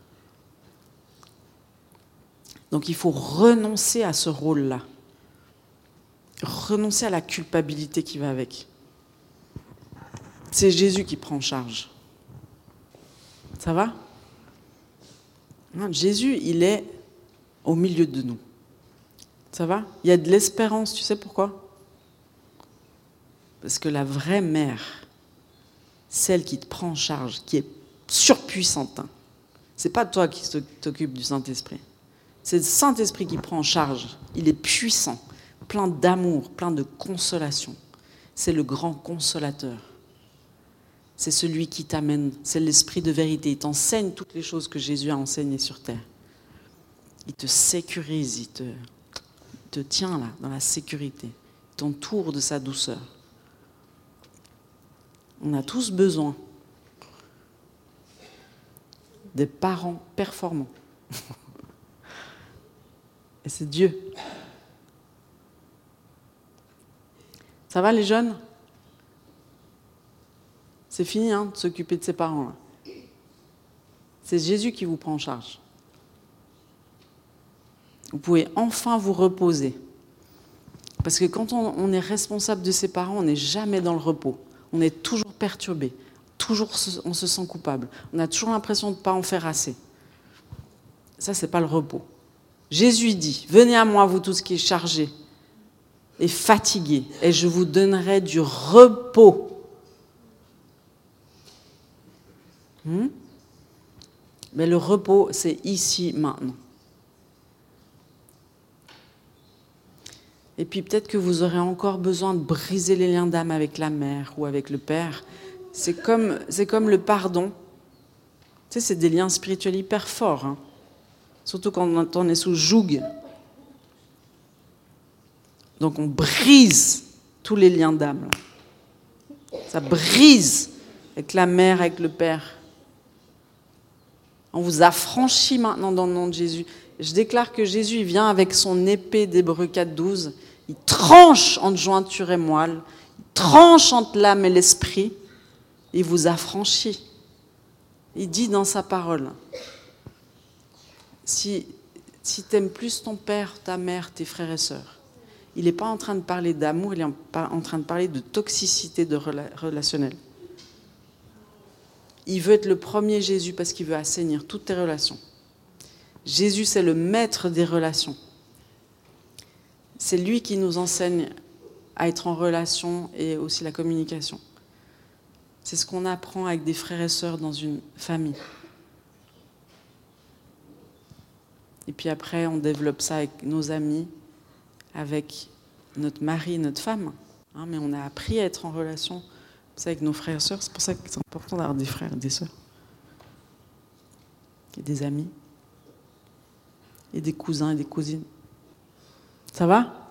Donc il faut renoncer à ce rôle-là. Renoncer à la culpabilité qui va avec. C'est Jésus qui prend en charge. Ça va ? Jésus, il est au milieu de nous. Ça va ? Il y a de l'espérance, tu sais pourquoi ? Parce que la vraie mère, celle qui te prend en charge, qui est surpuissante, hein, c'est pas toi qui t'occupes du Saint-Esprit. C'est le Saint-Esprit qui prend en charge. Il est puissant, plein d'amour, plein de consolation. C'est le grand consolateur. C'est celui qui t'amène, c'est l'esprit de vérité. Il t'enseigne toutes les choses que Jésus a enseignées sur terre. Il te sécurise, il te tient là, dans la sécurité. Il t'entoure de sa douceur. On a tous besoin des parents performants. Et c'est Dieu. Ça va les jeunes ? C'est fini de s'occuper de ses parents. Là. C'est Jésus qui vous prend en charge. Vous pouvez enfin vous reposer. Parce que quand on est responsable de ses parents, on n'est jamais dans le repos. On est toujours perturbé. Toujours on se sent coupable. On a toujours l'impression de ne pas en faire assez. Ça, ce n'est pas le repos. Jésus dit, venez à moi, vous tous qui êtes chargés et fatigués, et je vous donnerai du repos. Mais le repos, c'est ici, maintenant. Et puis peut-être que vous aurez encore besoin de briser les liens d'âme avec la mère ou avec le père. C'est comme le pardon. Tu sais, c'est des liens spirituels hyper forts. Hein. Surtout quand on est sous joug. Donc on brise tous les liens d'âme. Ça brise avec la mère, avec le père. On vous affranchit maintenant dans le nom de Jésus. Je déclare que Jésus il vient avec son épée d'Hébreux 4:12. Il tranche entre jointure et moelle. Il tranche entre l'âme et l'esprit. Il vous affranchit. Il dit dans sa parole, si tu aimes plus ton père, ta mère, tes frères et sœurs, il n'est pas en train de parler d'amour, il est en train de parler de toxicité relationnelle. Il veut être le premier Jésus parce qu'il veut assainir toutes tes relations. Jésus, c'est le maître des relations. C'est lui qui nous enseigne à être en relation et aussi la communication. C'est ce qu'on apprend avec des frères et sœurs dans une famille. Et puis après, on développe ça avec nos amis, avec notre mari et notre femme. Mais on a appris à être en relation avec nos frères et sœurs. C'est pour ça que c'est important d'avoir des frères et des sœurs. Et des amis. Et des cousins et des cousines. Ça va?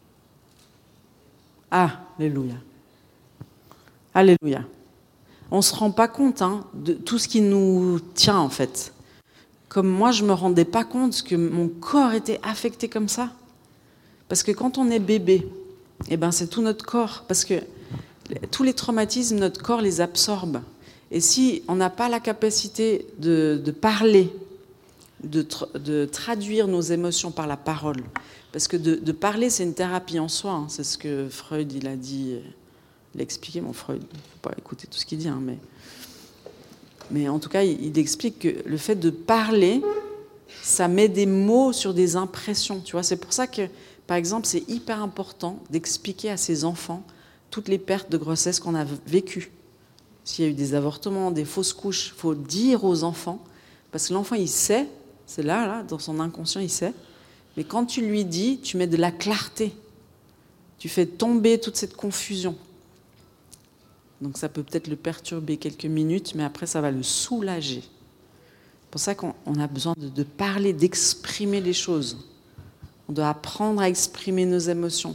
Alléluia. Alléluia. On ne se rend pas compte de tout ce qui nous tient, en fait. Comme moi, je ne me rendais pas compte que mon corps était affecté comme ça. Parce que quand on est bébé, c'est tout notre corps. Parce que tous les traumatismes, notre corps les absorbe. Et si on n'a pas la capacité de parler, de traduire nos émotions par la parole, parce que de parler, c'est une thérapie en soi. C'est ce que Freud, il a dit... Il a expliqué, mon Freud, il ne faut pas écouter tout ce qu'il dit, mais en tout cas, il explique que le fait de parler, ça met des mots sur des impressions. Tu vois, c'est pour ça que, par exemple, c'est hyper important d'expliquer à ses enfants toutes les pertes de grossesse qu'on a vécues. S'il y a eu des avortements, des fausses couches, il faut dire aux enfants, parce que l'enfant, il sait, c'est là, dans son inconscient, il sait, mais quand tu lui dis, tu mets de la clarté, tu fais tomber toute cette confusion. Donc ça peut peut-être le perturber quelques minutes, mais après ça va le soulager. C'est pour ça qu'on a besoin de parler, d'exprimer les choses. On doit apprendre à exprimer nos émotions.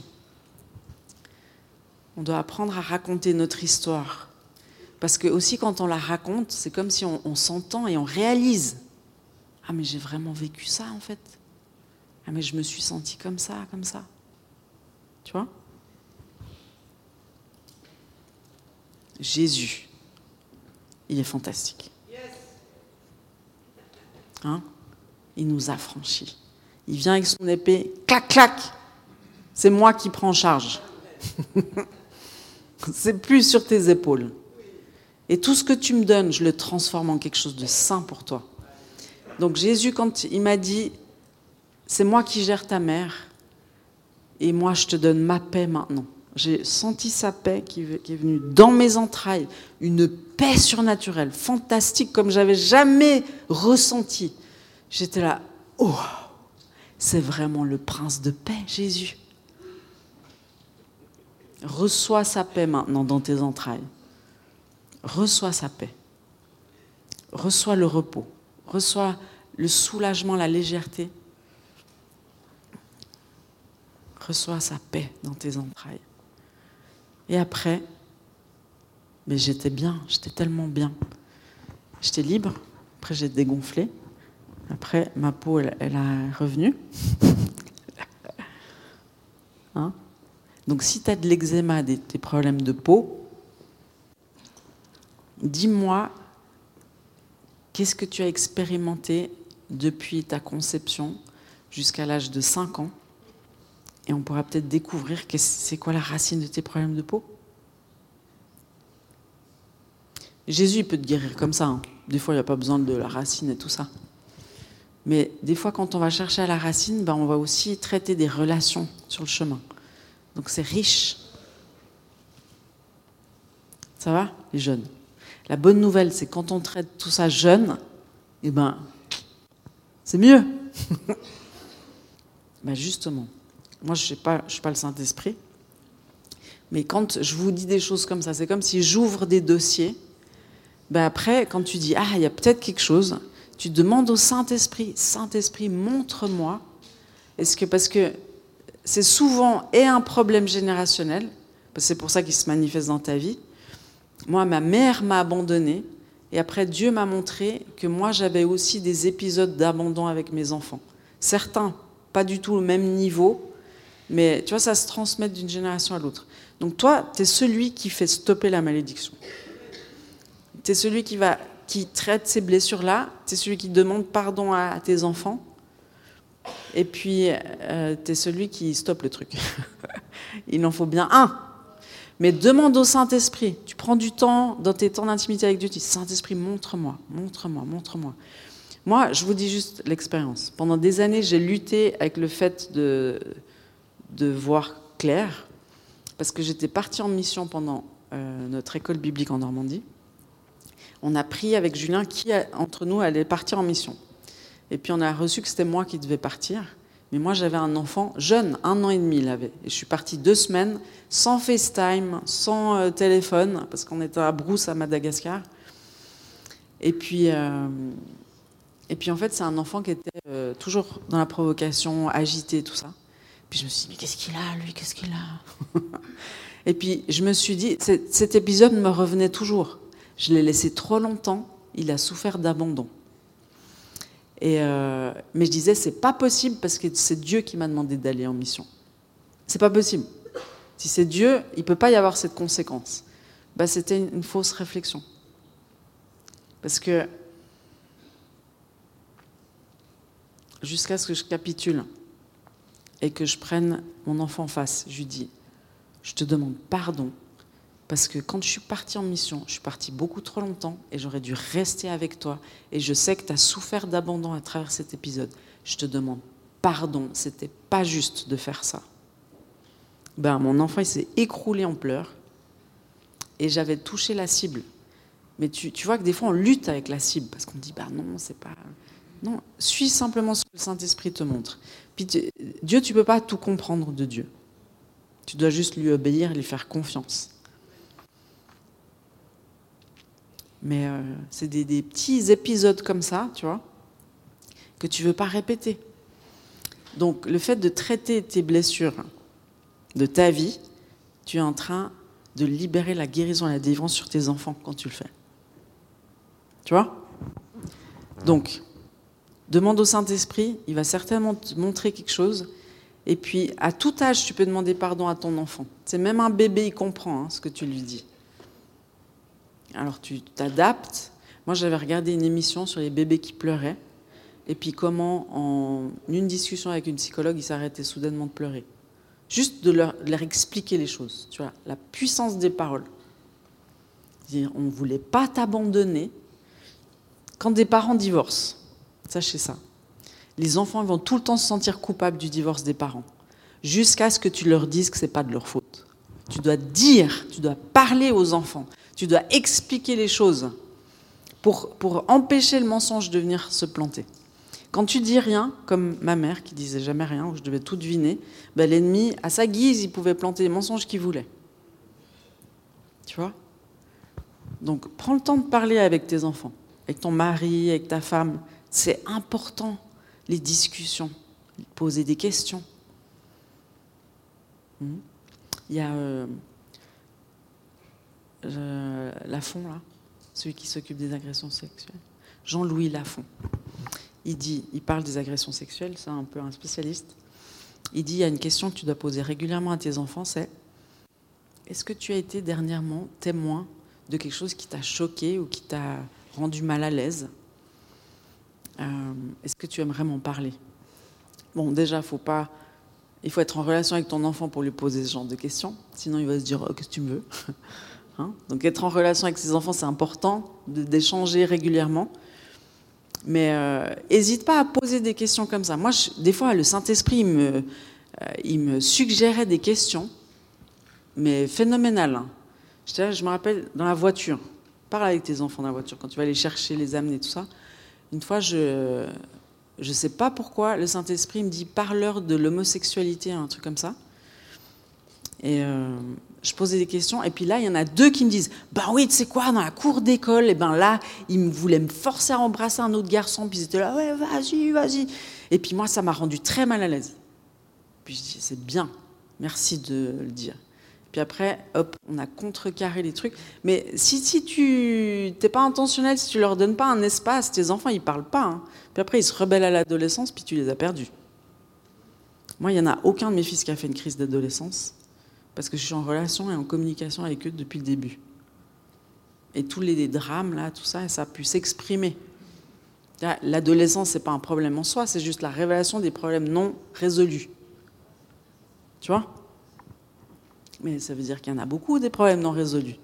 On doit apprendre à raconter notre histoire. Parce que aussi quand on la raconte, c'est comme si on s'entend et on réalise. Ah mais j'ai vraiment vécu ça en fait. Ah mais je me suis sentie comme ça. Tu vois ? Jésus, il est fantastique. Il nous a franchis. Il vient avec son épée, clac, clac. C'est moi qui prends en charge. C'est plus sur tes épaules. Et tout ce que tu me donnes, je le transforme en quelque chose de sain pour toi. Donc Jésus, quand il m'a dit, c'est moi qui gère ta mère, et moi je te donne ma paix maintenant. J'ai senti sa paix qui est venue dans mes entrailles, une paix surnaturelle, fantastique, comme j'avais jamais ressenti. J'étais là, oh, c'est vraiment le prince de paix, Jésus. Reçois sa paix maintenant dans tes entrailles. Reçois sa paix. Reçois le repos. Reçois le soulagement, la légèreté. Reçois sa paix dans tes entrailles. Et après, mais j'étais bien, j'étais tellement bien. J'étais libre, après j'ai dégonflé. Après, ma peau, elle est revenue. Donc si tu as de l'eczéma, des problèmes de peau, dis-moi, qu'est-ce que tu as expérimenté depuis ta conception jusqu'à l'âge de 5 ans ? Et on pourra peut-être découvrir c'est quoi la racine de tes problèmes de peau. Jésus, il peut te guérir comme ça. Des fois, il n'y a pas besoin de la racine et tout ça. Mais des fois, quand on va chercher à la racine, on va aussi traiter des relations sur le chemin. Donc c'est riche. Ça va, les jeunes ? La bonne nouvelle, c'est quand on traite tout ça jeune, c'est mieux. Justement. Moi, je ne suis pas le Saint-Esprit. Mais quand je vous dis des choses comme ça, c'est comme si j'ouvre des dossiers. Après, quand tu dis, il y a peut-être quelque chose, tu demandes au Saint-Esprit, Saint-Esprit, montre-moi. Parce que c'est souvent un problème générationnel, parce que c'est pour ça qu'il se manifeste dans ta vie. Moi, ma mère m'a abandonnée, et après, Dieu m'a montré que moi, j'avais aussi des épisodes d'abandon avec mes enfants. Certains, pas du tout au même niveau, mais tu vois, ça se transmet d'une génération à l'autre. Donc toi, tu es celui qui fait stopper la malédiction. Tu es celui qui traite ces blessures-là. Tu es celui qui demande pardon à tes enfants. Et puis, tu es celui qui stoppe le truc. Il en faut bien un. Mais demande au Saint-Esprit. Tu prends du temps dans tes temps d'intimité avec Dieu. Tu dis, Saint-Esprit, montre-moi. Moi, je vous dis juste l'expérience. Pendant des années, j'ai lutté avec le fait de voir clair. parce que j'étais partie en mission pendant notre école biblique en Normandie. On a pris avec Julien qui, entre nous, allait partir en mission. Et puis on a reçu que c'était moi qui devais partir. Mais moi, j'avais un enfant jeune, 1 an et demi, il avait. Et je suis partie 2 semaines, sans FaceTime, sans téléphone, parce qu'on était à Brousse, à Madagascar. Et puis en fait, c'est un enfant qui était toujours dans la provocation, agité, tout ça. Puis je me suis dit, mais qu'est-ce qu'il a, lui, qu'est-ce qu'il a? Et puis je me suis dit, cet épisode me revenait toujours. Je l'ai laissé trop longtemps, il a souffert d'abandon. Mais je disais, c'est pas possible parce que c'est Dieu qui m'a demandé d'aller en mission. C'est pas possible. Si c'est Dieu, il peut pas y avoir cette conséquence. C'était une fausse réflexion. Parce que jusqu'à ce que je capitule et que je prenne mon enfant en face, je lui dis, je te demande pardon. Parce que quand je suis partie en mission, je suis partie beaucoup trop longtemps et j'aurais dû rester avec toi. Et je sais que tu as souffert d'abandon à travers cet épisode. Je te demande pardon, c'était pas juste de faire ça. Mon enfant, il s'est écroulé en pleurs et j'avais touché la cible. Mais tu vois que des fois, on lutte avec la cible parce qu'on dit, non, c'est pas... Non, suis simplement ce que le Saint-Esprit te montre. Puis Dieu, tu peux pas tout comprendre de Dieu. Tu dois juste lui obéir et lui faire confiance. Mais c'est des petits épisodes comme ça, tu vois, que tu ne veux pas répéter. Donc, le fait de traiter tes blessures de ta vie, tu es en train de libérer la guérison et la délivrance sur tes enfants quand tu le fais. Tu vois? Donc, demande au Saint-Esprit, il va certainement te montrer quelque chose. Et puis, à tout âge, tu peux demander pardon à ton enfant. C'est même un bébé, il comprend ce que tu lui dis. Alors tu t'adaptes. Moi, j'avais regardé une émission sur les bébés qui pleuraient, et puis comment, en une discussion avec une psychologue, ils s'arrêtaient soudainement de pleurer. Juste de leur expliquer les choses, tu vois, la puissance des paroles. Dire, on ne voulait pas t'abandonner. Quand des parents divorcent, sachez ça, les enfants vont tout le temps se sentir coupables du divorce des parents, jusqu'à ce que tu leur dises que ce n'est pas de leur faute. Tu dois dire, tu dois parler aux enfants. Tu dois expliquer les choses pour empêcher le mensonge de venir se planter. Quand tu dis rien, comme ma mère qui disait jamais rien, où je devais tout deviner, l'ennemi, à sa guise, il pouvait planter les mensonges qu'il voulait. Tu vois? Donc, prends le temps de parler avec tes enfants, avec ton mari, avec ta femme. C'est important, les discussions, poser des questions. Il y a... Lafont, là, celui qui s'occupe des agressions sexuelles, Jean-Louis Lafont, il parle des agressions sexuelles, c'est un peu un spécialiste. Il dit, il y a une question que tu dois poser régulièrement à tes enfants, c'est est-ce que tu as été dernièrement témoin de quelque chose qui t'a choqué ou qui t'a rendu mal à l'aise? Est-ce que tu aimerais m'en parler? Bon, déjà, il faut être en relation avec ton enfant pour lui poser ce genre de questions, sinon il va se dire « qu'est-ce que tu me veux ?» Donc être en relation avec ses enfants, c'est important d'échanger régulièrement. Mais n'hésite pas à poser des questions comme ça. Moi, des fois, le Saint-Esprit, il me suggérait des questions, mais phénoménales. Je me rappelle, dans la voiture, parle avec tes enfants dans la voiture, quand tu vas les chercher, les amener, tout ça. Une fois, je ne sais pas pourquoi, le Saint-Esprit me dit « parle-leur de l'homosexualité », un truc comme ça. Et je posais des questions, et puis là, il y en a 2 qui me disent « oui, tu sais quoi, dans la cour d'école, et là, ils voulaient me forcer à embrasser un autre garçon, puis ils étaient là « ouais, vas-y ». Et puis moi, ça m'a rendu très mal à l'aise. Puis je dis « c'est bien, merci de le dire ». Puis après, hop, on a contrecarré les trucs. Mais si tu n'es pas intentionnel, si tu leur donnes pas un espace, tes enfants, ils parlent pas. Puis après, ils se rebellent à l'adolescence, puis tu les as perdus. Moi, il n'y en a aucun de mes fils qui a fait une crise d'adolescence, parce que je suis en relation et en communication avec eux depuis le début. Et tous les drames, là, tout ça, ça a pu s'exprimer. L'adolescence, c'est pas un problème en soi, c'est juste la révélation des problèmes non résolus. Tu vois ? Mais ça veut dire qu'il y en a beaucoup, des problèmes non résolus.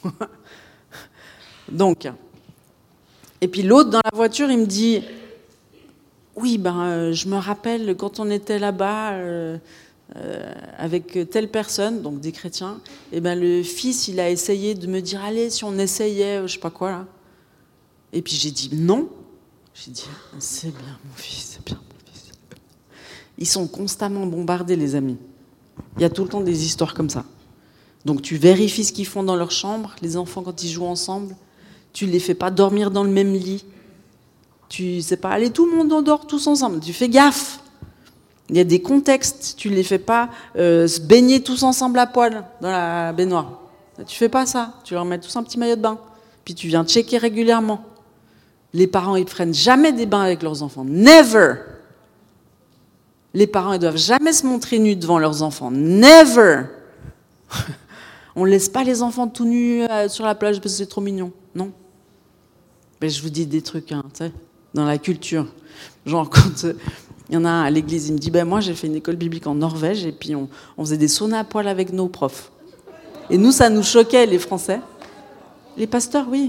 Donc, et puis l'autre, dans la voiture, il me dit « Oui, je me rappelle, quand on était là-bas, avec telle personne, donc des chrétiens, et ben le fils, il a essayé de me dire, allez, si on essayait, je sais pas quoi là. Et puis j'ai dit non. J'ai dit, c'est bien mon fils, c'est bien mon fils. Ils sont constamment bombardés, les amis. Il y a tout le temps des histoires comme ça. Donc tu vérifies ce qu'ils font dans leur chambre, les enfants quand ils jouent ensemble. Tu les fais pas dormir dans le même lit. Tu sais pas, allez, tout le monde dort tous ensemble. Tu fais gaffe. Il y a des contextes, tu les fais pas se baigner tous ensemble à poil dans la baignoire. Tu fais pas ça. Tu leur mets tous un petit maillot de bain. Puis tu viens checker régulièrement. Les parents, ils prennent jamais des bains avec leurs enfants. Never. Les parents, ils doivent jamais se montrer nus devant leurs enfants. Never. On ne laisse pas les enfants tout nus sur la plage parce que c'est trop mignon. Non. Mais je vous dis des trucs, hein, tu sais, dans la culture. Genre, quand il y en a un à l'église, il me dit, moi, j'ai fait une école biblique en Norvège et puis on faisait des saunas à poil avec nos profs. Et nous, ça nous choquait, les Français. Les pasteurs, oui.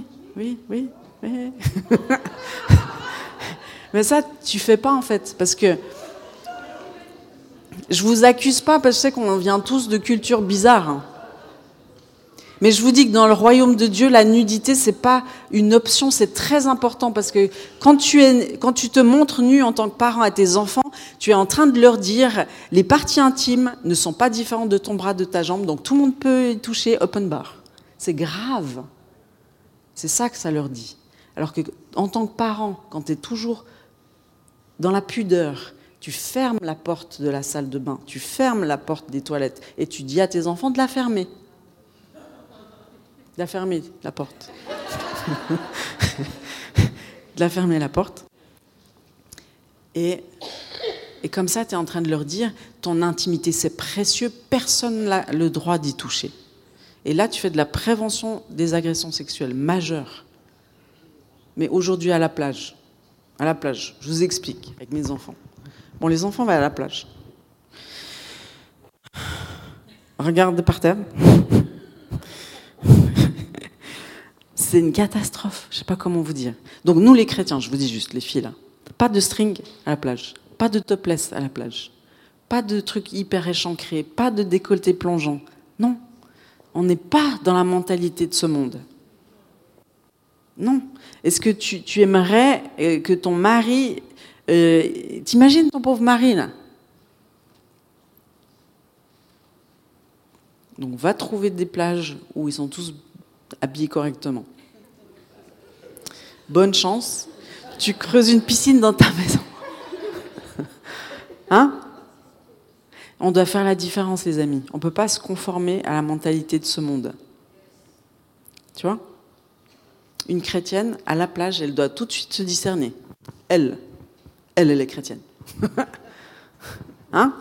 Mais ça, tu fais pas, en fait, parce que je vous accuse pas, parce que je sais qu'on vient tous de cultures bizarres. Hein. Mais je vous dis que dans le royaume de Dieu, la nudité, c'est pas une option, c'est très important, parce que quand tu te montres nu en tant que parent à tes enfants, tu es en train de leur dire, les parties intimes ne sont pas différentes de ton bras, de ta jambe, donc tout le monde peut y toucher, open bar. C'est grave. C'est ça que ça leur dit. Alors que, en tant que parent, quand tu es toujours dans la pudeur, tu fermes la porte de la salle de bain, tu fermes la porte des toilettes et tu dis à tes enfants de la fermer. De la fermer, la porte. De la fermer, la porte. Et comme ça, tu es en train de leur dire, ton intimité, c'est précieux, personne n'a le droit d'y toucher. Et là, tu fais de la prévention des agressions sexuelles majeures. Mais aujourd'hui, à la plage, je vous explique, avec mes enfants. Bon, les enfants vont à la plage. Regarde par terre. C'est une catastrophe, je ne sais pas comment vous dire. Donc nous, les chrétiens, je vous dis juste, les filles là, pas de string à la plage, pas de topless à la plage, pas de trucs hyper échancrés, pas de décolleté plongeant. Non, on n'est pas dans la mentalité de ce monde. Non. Est-ce que tu aimerais que ton mari... t'imagines ton pauvre mari, là? Donc, va trouver des plages où ils sont tous habillés correctement. Bonne chance. Tu creuses une piscine dans ta maison. Hein? On doit faire la différence, les amis. On ne peut pas se conformer à la mentalité de ce monde. Tu vois? Une chrétienne, à la plage, elle doit tout de suite se discerner. Elle est chrétienne. Hein?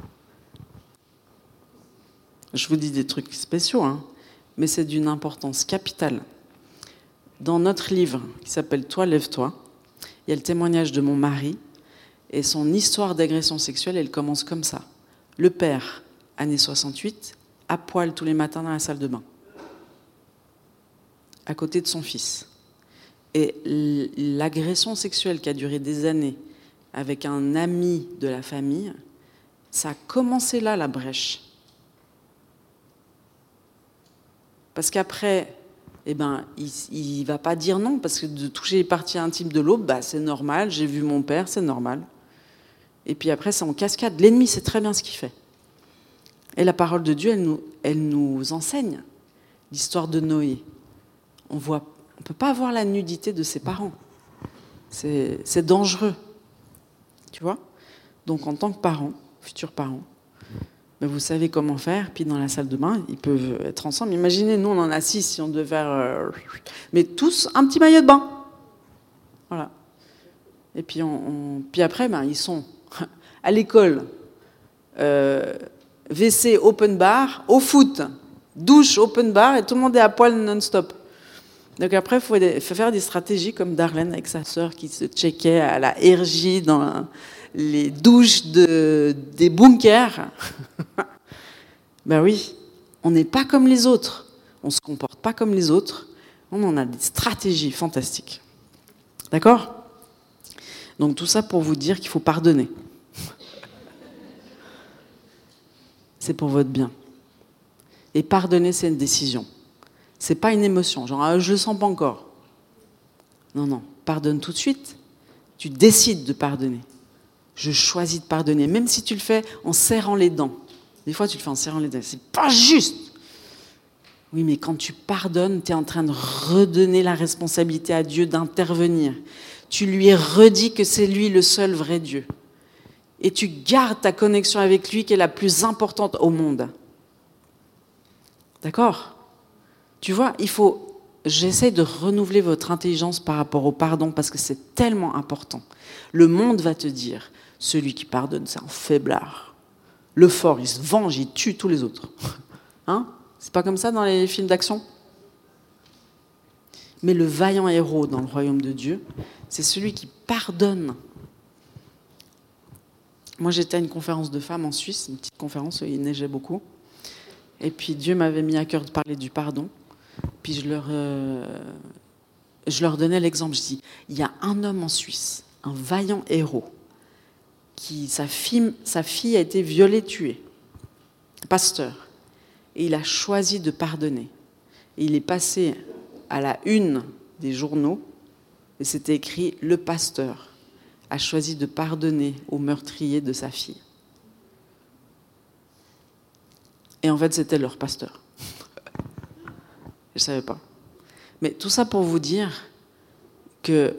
Je vous dis des trucs spéciaux, hein, mais c'est d'une importance capitale. Dans notre livre, qui s'appelle « Toi, lève-toi », il y a le témoignage de mon mari, et son histoire d'agression sexuelle, elle commence comme ça. Le père, année 68, à poil tous les matins dans la salle de bain, à côté de son fils. Et l'agression sexuelle qui a duré des années avec un ami de la famille, ça a commencé là, la brèche. Parce qu'après, il ne va pas dire non, parce que de toucher les parties intimes de l'autre, c'est normal, j'ai vu mon père, c'est normal. Et puis après, c'est en cascade. L'ennemi sait très bien ce qu'il fait. Et la parole de Dieu, elle nous enseigne l'histoire de Noé. On ne peut pas voir la nudité de ses parents. C'est dangereux. Tu vois? Donc, en tant que parents, futurs parents, vous savez comment faire. Puis, dans la salle de bain, ils peuvent être ensemble. Imaginez, nous, on en a 6 si on devait faire... mais tous, un petit maillot de bain. Voilà. Et puis, puis après, ils sont à l'école, WC open bar, au foot, douche open bar, et tout le monde est à poil non-stop. Donc après, il faut faire des stratégies comme Darlene avec sa sœur qui se checkait à la RJ dans les douches des bunkers. Oui, on n'est pas comme les autres. On ne se comporte pas comme les autres. On en a des stratégies fantastiques. D'accord? Donc tout ça pour vous dire qu'il faut pardonner. c'est pour votre bien. Et pardonner, c'est une décision. C'est pas une émotion, genre je le sens pas encore. Non, pardonne tout de suite. Tu décides de pardonner. Je choisis de pardonner, même si tu le fais en serrant les dents. Des fois, tu le fais en serrant les dents. C'est pas juste. Oui, mais quand tu pardonnes, tu es en train de redonner la responsabilité à Dieu d'intervenir. Tu lui redis que c'est lui le seul vrai Dieu. Et tu gardes ta connexion avec lui qui est la plus importante au monde. D'accord ? Tu vois, j'essaie de renouveler votre intelligence par rapport au pardon parce que c'est tellement important. Le monde va te dire, celui qui pardonne, c'est un faiblard. Le fort, il se venge, il tue tous les autres. Hein ? C'est pas comme ça dans les films d'action ? Mais le vaillant héros dans le royaume de Dieu, c'est celui qui pardonne. Moi, j'étais à une conférence de femmes en Suisse, une petite conférence où il neigeait beaucoup. Et puis Dieu m'avait mis à cœur de parler du pardon. Puis je leur donnais l'exemple. Je dis, il y a un homme en Suisse, un vaillant héros, sa fille a été violée, tuée. Pasteur. Et il a choisi de pardonner. Et il est passé à la une des journaux, et c'était écrit « Le pasteur a choisi de pardonner au meurtrier de sa fille ». Et en fait, c'était leur pasteur. Je ne savais pas. Mais tout ça pour vous dire que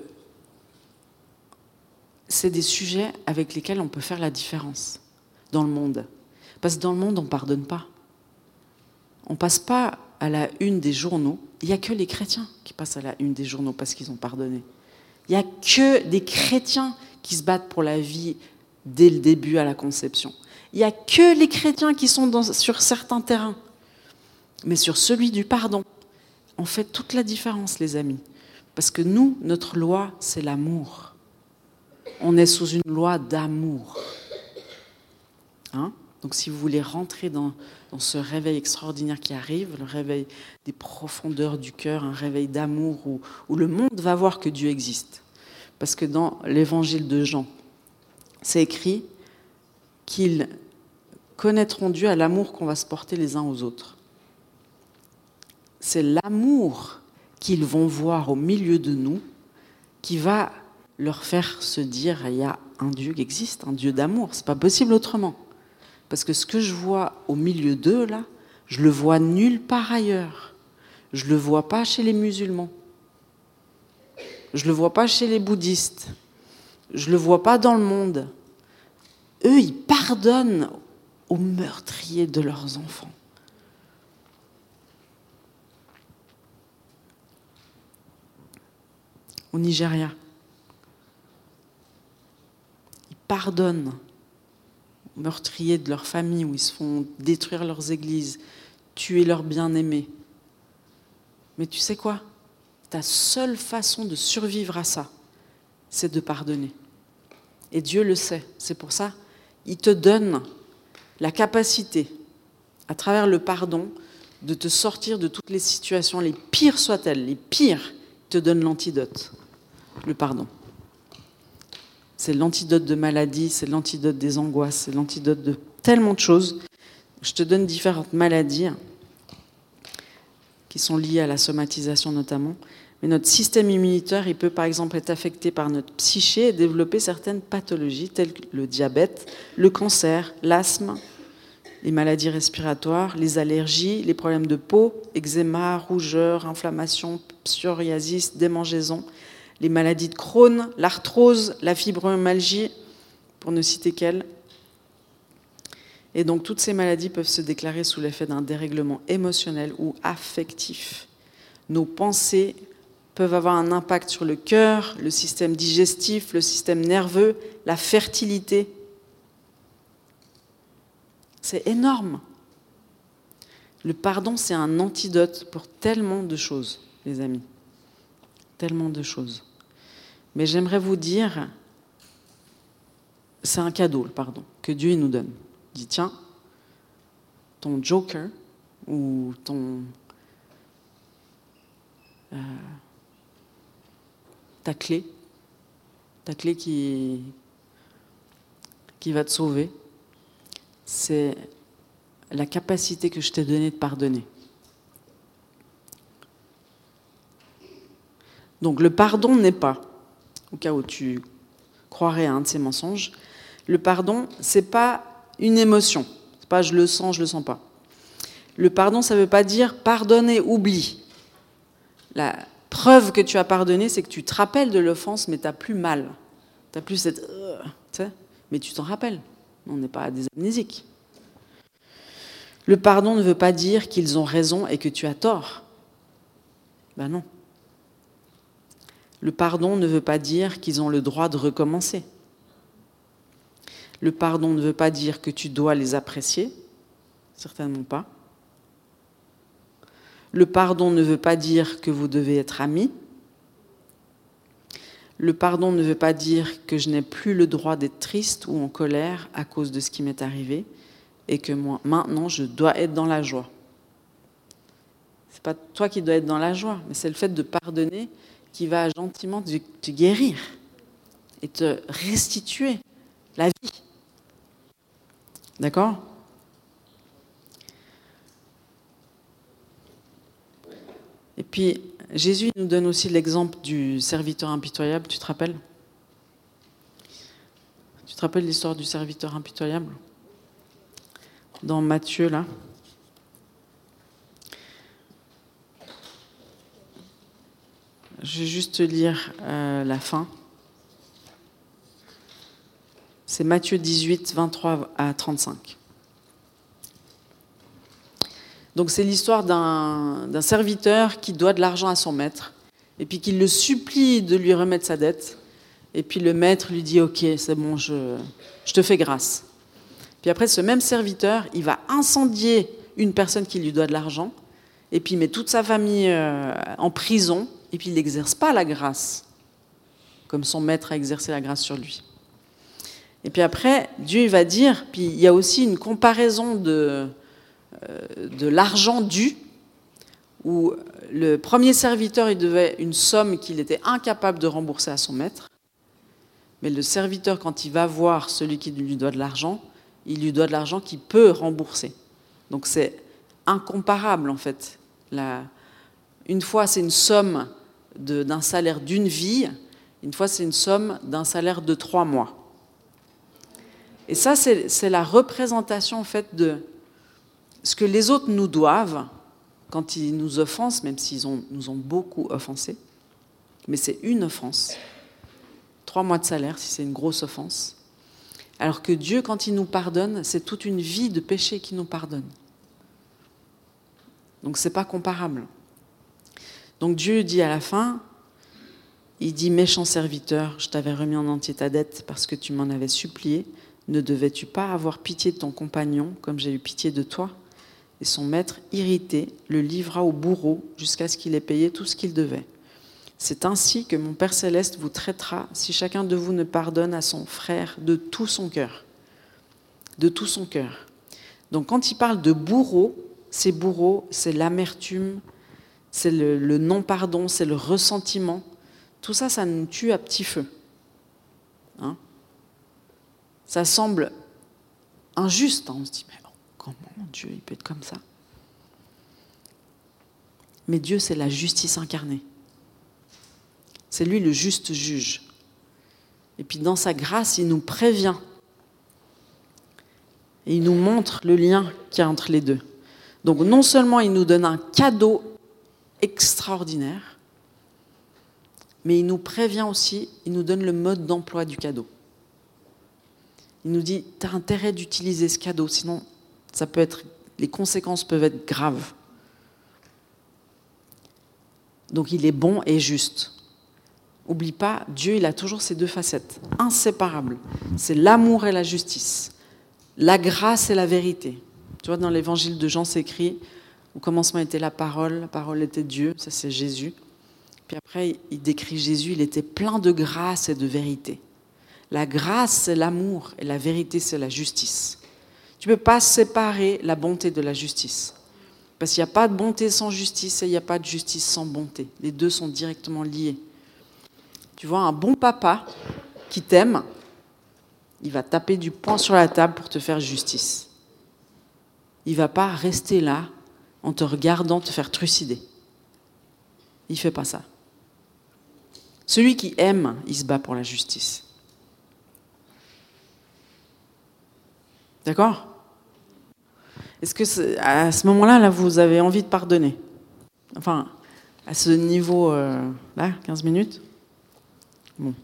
c'est des sujets avec lesquels on peut faire la différence dans le monde. Parce que dans le monde, on ne pardonne pas. On ne passe pas à la une des journaux. Il n'y a que les chrétiens qui passent à la une des journaux parce qu'ils ont pardonné. Il n'y a que des chrétiens qui se battent pour la vie dès le début à la conception. Il n'y a que les chrétiens qui sont sur certains terrains. Mais sur celui du pardon, on fait toute la différence, les amis. Parce que nous, notre loi, c'est l'amour. On est sous une loi d'amour. Hein ? Donc si vous voulez rentrer dans ce réveil extraordinaire qui arrive, le réveil des profondeurs du cœur, un réveil d'amour où le monde va voir que Dieu existe. Parce que dans l'évangile de Jean, c'est écrit qu'ils connaîtront Dieu à l'amour qu'on va se porter les uns aux autres. C'est l'amour qu'ils vont voir au milieu de nous qui va leur faire se dire il y a un Dieu qui existe, un Dieu d'amour. C'est pas possible autrement. Parce que ce que je vois au milieu d'eux, là, je le vois nulle part ailleurs. Je le vois pas chez les musulmans. Je le vois pas chez les bouddhistes. Je le vois pas dans le monde. Eux, ils pardonnent aux meurtriers de leurs enfants. Au Nigeria. Ils pardonnent aux meurtriers de leur famille, où ils se font détruire leurs églises, tuer leurs bien-aimés. Mais tu sais quoi ? Ta seule façon de survivre à ça, c'est de pardonner. Et Dieu le sait. C'est pour ça, il te donne la capacité, à travers le pardon, de te sortir de toutes les situations, les pires soient-elles, les pires, il te donne l'antidote, le pardon. C'est l'antidote de maladie, c'est l'antidote des angoisses, c'est l'antidote de tellement de choses. Je te donne différentes maladies qui sont liées à la somatisation notamment. Mais notre système immunitaire, il peut par exemple être affecté par notre psyché et développer certaines pathologies telles que le diabète, le cancer, l'asthme, les maladies respiratoires, les allergies, les problèmes de peau, eczéma, rougeur, inflammation, psoriasis, démangeaison, les maladies de Crohn, l'arthrose, la fibromyalgie, pour ne citer qu'elles. Et donc toutes ces maladies peuvent se déclarer sous l'effet d'un dérèglement émotionnel ou affectif. Nos pensées peuvent avoir un impact sur le cœur, le système digestif, le système nerveux, la fertilité. C'est énorme. Le pardon, c'est un antidote pour tellement de choses, les amis. Tellement de choses. Mais j'aimerais vous dire, c'est un cadeau, le pardon, que Dieu il nous donne. Il dit, tiens, ton joker, ou ta clé qui va te sauver, c'est la capacité que je t'ai donnée de pardonner. Donc le pardon n'est pas, au cas où tu croirais à un de ces mensonges, le pardon, c'est pas une émotion. C'est pas je le sens pas. Le pardon, ça veut pas dire pardonne et oublie. La preuve que tu as pardonné, c'est que tu te rappelles de l'offense, mais tu n'as plus mal. Tu n'as plus cette... tu sais, mais tu t'en rappelles. On n'est pas des amnésiques. Le pardon ne veut pas dire qu'ils ont raison et que tu as tort. Ben non. Le pardon ne veut pas dire qu'ils ont le droit de recommencer. Le pardon ne veut pas dire que tu dois les apprécier. Certainement pas. Le pardon ne veut pas dire que vous devez être amis. Le pardon ne veut pas dire que je n'ai plus le droit d'être triste ou en colère à cause de ce qui m'est arrivé et que moi, maintenant, je dois être dans la joie. C'est pas toi qui dois être dans la joie, mais c'est le fait de pardonner qui va gentiment te guérir et te restituer la vie. D'accord ? Et puis, Jésus nous donne aussi l'exemple du serviteur impitoyable, tu te rappelles ? Tu te rappelles l'histoire du serviteur impitoyable ? Dans Matthieu, là. Je vais juste te lire la fin. C'est Matthieu 18, 23 à 35. Donc c'est l'histoire d'un serviteur qui doit de l'argent à son maître et puis qui le supplie de lui remettre sa dette. Et puis le maître lui dit « Ok, c'est bon, je te fais grâce ». Puis après, ce même serviteur, il va incendier une personne qui lui doit de l'argent et puis il met toute sa famille en prison et puis il n'exerce pas la grâce comme son maître a exercé la grâce sur lui. Et puis après, Dieu il va dire, puis il y a aussi une comparaison de l'argent dû, où le premier serviteur il devait une somme qu'il était incapable de rembourser à son maître, mais le serviteur, quand il va voir celui qui lui doit de l'argent, il lui doit de l'argent qu'il peut rembourser. Donc c'est incomparable en fait. Une fois c'est une somme d'un salaire d'une vie, une fois c'est une somme d'un salaire de 3 mois. Et ça c'est la représentation en fait de ce que les autres nous doivent quand ils nous offensent, même s'ils nous ont beaucoup offensés, mais c'est une offense. 3 mois de salaire, si c'est une grosse offense. Alors que Dieu, quand il nous pardonne, c'est toute une vie de péché qu'il nous pardonne. Donc c'est pas comparable. Donc Dieu dit à la fin, il dit « Méchant serviteur, je t'avais remis en entier ta dette parce que tu m'en avais supplié. Ne devais-tu pas avoir pitié de ton compagnon comme j'ai eu pitié de toi ?» Et son maître, irrité, le livra au bourreau jusqu'à ce qu'il ait payé tout ce qu'il devait. C'est ainsi que mon Père Céleste vous traitera si chacun de vous ne pardonne à son frère de tout son cœur. De tout son cœur. Donc quand il parle de bourreau, c'est l'amertume, c'est le non-pardon, c'est le ressentiment. Tout ça, ça nous tue à petit feu. Hein ? Ça semble injuste. Hein ? On se dit, mais comment Dieu il peut être comme ça ? Mais Dieu, c'est la justice incarnée. C'est lui le juste juge. Et puis dans sa grâce, il nous prévient. Et il nous montre le lien qu'il y a entre les deux. Donc non seulement il nous donne un cadeau extraordinaire, mais il nous prévient aussi, il nous donne le mode d'emploi du cadeau. Il nous dit, tu as intérêt d'utiliser ce cadeau, sinon les conséquences peuvent être graves. Donc il est bon et juste. Oublie pas, Dieu il a toujours ces deux facettes, inséparables. C'est l'amour et la justice, la grâce et la vérité. Tu vois, dans l'évangile de Jean, c'est écrit, au commencement était la parole était Dieu, ça c'est Jésus. Puis après, il décrit Jésus, il était plein de grâce et de vérité. La grâce, c'est l'amour, et la vérité, c'est la justice. Tu ne peux pas séparer la bonté de la justice. Parce qu'il n'y a pas de bonté sans justice et il n'y a pas de justice sans bonté. Les deux sont directement liés. Tu vois, un bon papa qui t'aime, il va taper du poing sur la table pour te faire justice. Il ne va pas rester là en te regardant te faire trucider. Il ne fait pas ça. Celui qui aime, il se bat pour la justice. D'accord ? Est-ce que à ce moment-là, là, vous avez envie de pardonner ? Enfin, à ce niveau, là, 15 minutes ? Bon.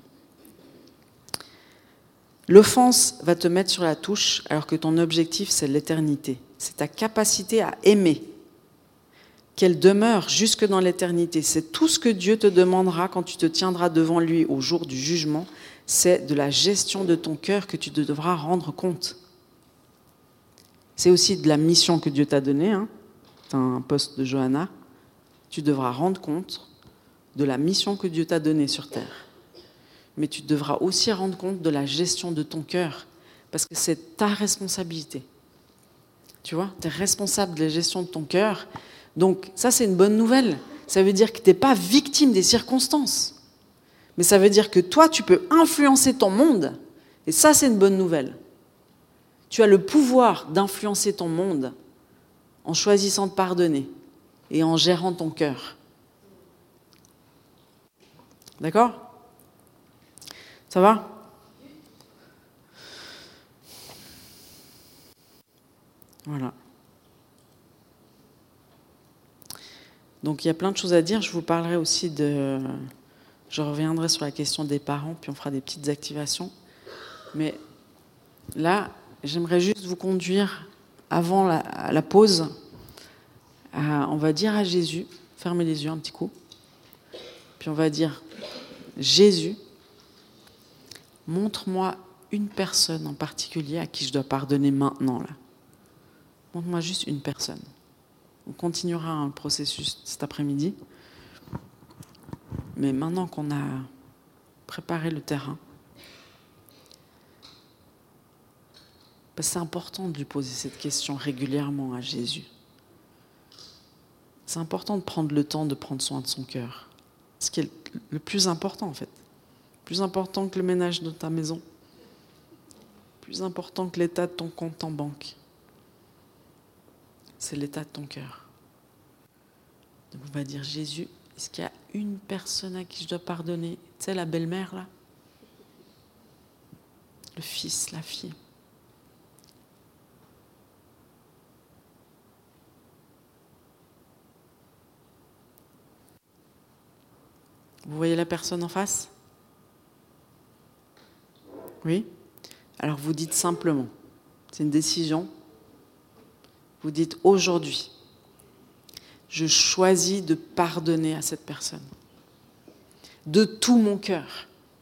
L'offense va te mettre sur la touche alors que ton objectif, c'est l'éternité. C'est ta capacité à aimer, qu'elle demeure jusque dans l'éternité. C'est tout ce que Dieu te demandera quand tu te tiendras devant lui au jour du jugement. C'est de la gestion de ton cœur que tu devras rendre compte. C'est aussi de la mission que Dieu t'a donnée. C'est un poste de Johanna. Tu devras rendre compte de la mission que Dieu t'a donnée sur terre. Mais tu devras aussi rendre compte de la gestion de ton cœur, parce que c'est ta responsabilité. Tu vois, tu es responsable de la gestion de ton cœur. Donc ça, c'est une bonne nouvelle. Ça veut dire que tu n'es pas victime des circonstances. Mais ça veut dire que toi, tu peux influencer ton monde. Et ça, c'est une bonne nouvelle. Tu as le pouvoir d'influencer ton monde en choisissant de pardonner et en gérant ton cœur. D'accord ? Ça va ? Voilà. Donc il y a plein de choses à dire. Je vous parlerai aussi de... Je reviendrai sur la question des parents, puis on fera des petites activations. Mais là, j'aimerais juste vous conduire, avant la pause, on va dire à Jésus, fermez les yeux un petit coup, puis on va dire, Jésus, montre-moi une personne en particulier à qui je dois pardonner maintenant, là. Montre-moi juste une personne. On continuera un processus cet après-midi. Mais maintenant qu'on a préparé le terrain, c'est important de lui poser cette question régulièrement à Jésus. C'est important de prendre le temps de prendre soin de son cœur. Ce qui est le plus important, en fait. Plus important que le ménage de ta maison. Plus important que l'état de ton compte en banque. C'est l'état de ton cœur. Donc on va dire, Jésus, est-ce qu'il y a une personne à qui je dois pardonner ? Tu sais, la belle-mère, là ? Le fils, la fille. Vous voyez la personne en face ? Oui ? Alors vous dites simplement, c'est une décision, vous dites aujourd'hui, je choisis de pardonner à cette personne. De tout mon cœur.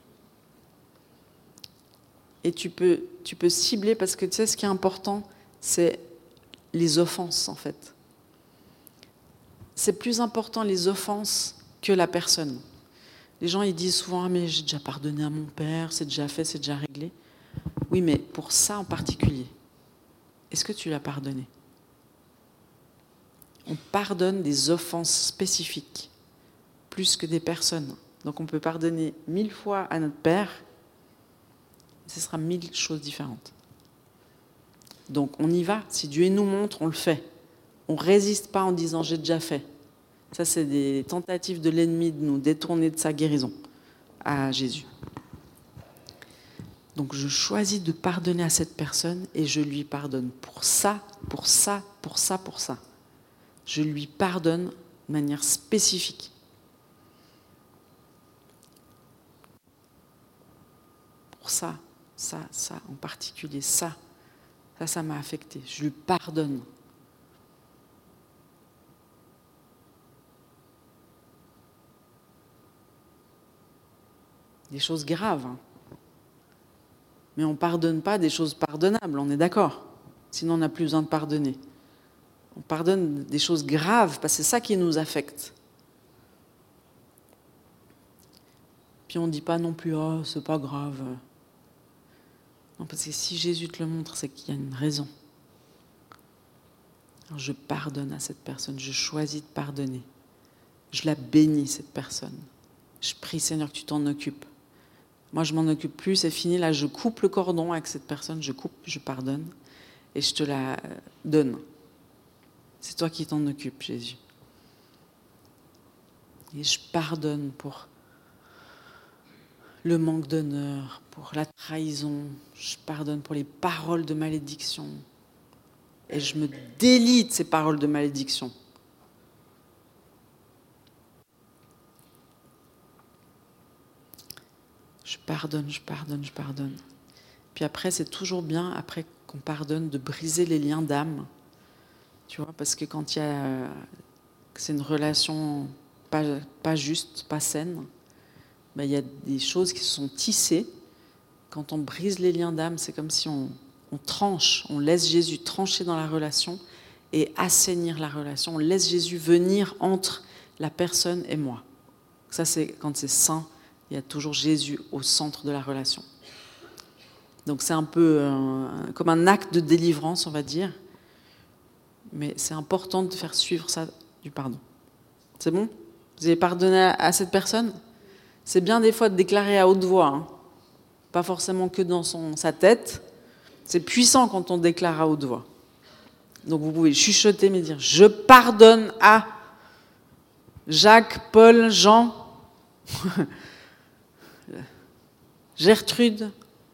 Et tu peux cibler, parce que tu sais, ce qui est important, c'est les offenses, en fait. C'est plus important les offenses que la personne. Les gens, ils disent souvent, ah, mais j'ai déjà pardonné à mon père, c'est déjà fait, c'est déjà réglé. Oui, mais pour ça en particulier, est-ce que tu l'as pardonné ? On pardonne des offenses spécifiques, plus que des personnes. Donc on peut pardonner 1000 fois à notre père, ce sera 1000 choses différentes. Donc on y va, si Dieu nous montre, on le fait. On ne résiste pas en disant j'ai déjà fait. Ça, c'est des tentatives de l'ennemi de nous détourner de sa guérison à Jésus. Donc je choisis de pardonner à cette personne et je lui pardonne pour ça, pour ça, pour ça, pour ça. Je lui pardonne de manière spécifique. Pour ça, ça en particulier, ça m'a affecté. Je lui pardonne. Des choses graves. Mais on ne pardonne pas des choses pardonnables, on est d'accord ? Sinon, on n'a plus besoin de pardonner. On pardonne des choses graves, parce que c'est ça qui nous affecte. Puis on ne dit pas non plus « oh, c'est pas grave ». Non, parce que si Jésus te le montre, c'est qu'il y a une raison. Alors je pardonne à cette personne, je choisis de pardonner. Je la bénis, cette personne. Je prie, Seigneur, que tu t'en occupes. Moi, je m'en occupe plus, c'est fini. Là, je coupe le cordon avec cette personne, je coupe, je pardonne et je te la donne. C'est toi qui t'en occupes, Jésus. Et je pardonne pour le manque d'honneur, pour la trahison. Je pardonne pour les paroles de malédiction. Et je me délie de ces paroles de malédiction. Je pardonne, je pardonne, je pardonne. Puis après, c'est toujours bien, après qu'on pardonne, de briser les liens d'âme. Tu vois, parce que quand il y a... c'est une relation pas juste, pas saine, ben, il y a des choses qui se sont tissées. Quand on brise les liens d'âme, c'est comme si on tranche, on laisse Jésus trancher dans la relation et assainir la relation. On laisse Jésus venir entre la personne et moi. Ça, c'est quand c'est sain, il y a toujours Jésus au centre de la relation. Donc c'est un peu comme un acte de délivrance, on va dire. Mais c'est important de faire suivre ça du pardon. C'est bon ? Vous avez pardonné à cette personne ? C'est bien des fois de déclarer à haute voix, hein. Pas forcément que dans sa tête. C'est puissant quand on déclare à haute voix. Donc vous pouvez chuchoter, mais dire « Je pardonne à Jacques, Paul, Jean, Gertrude.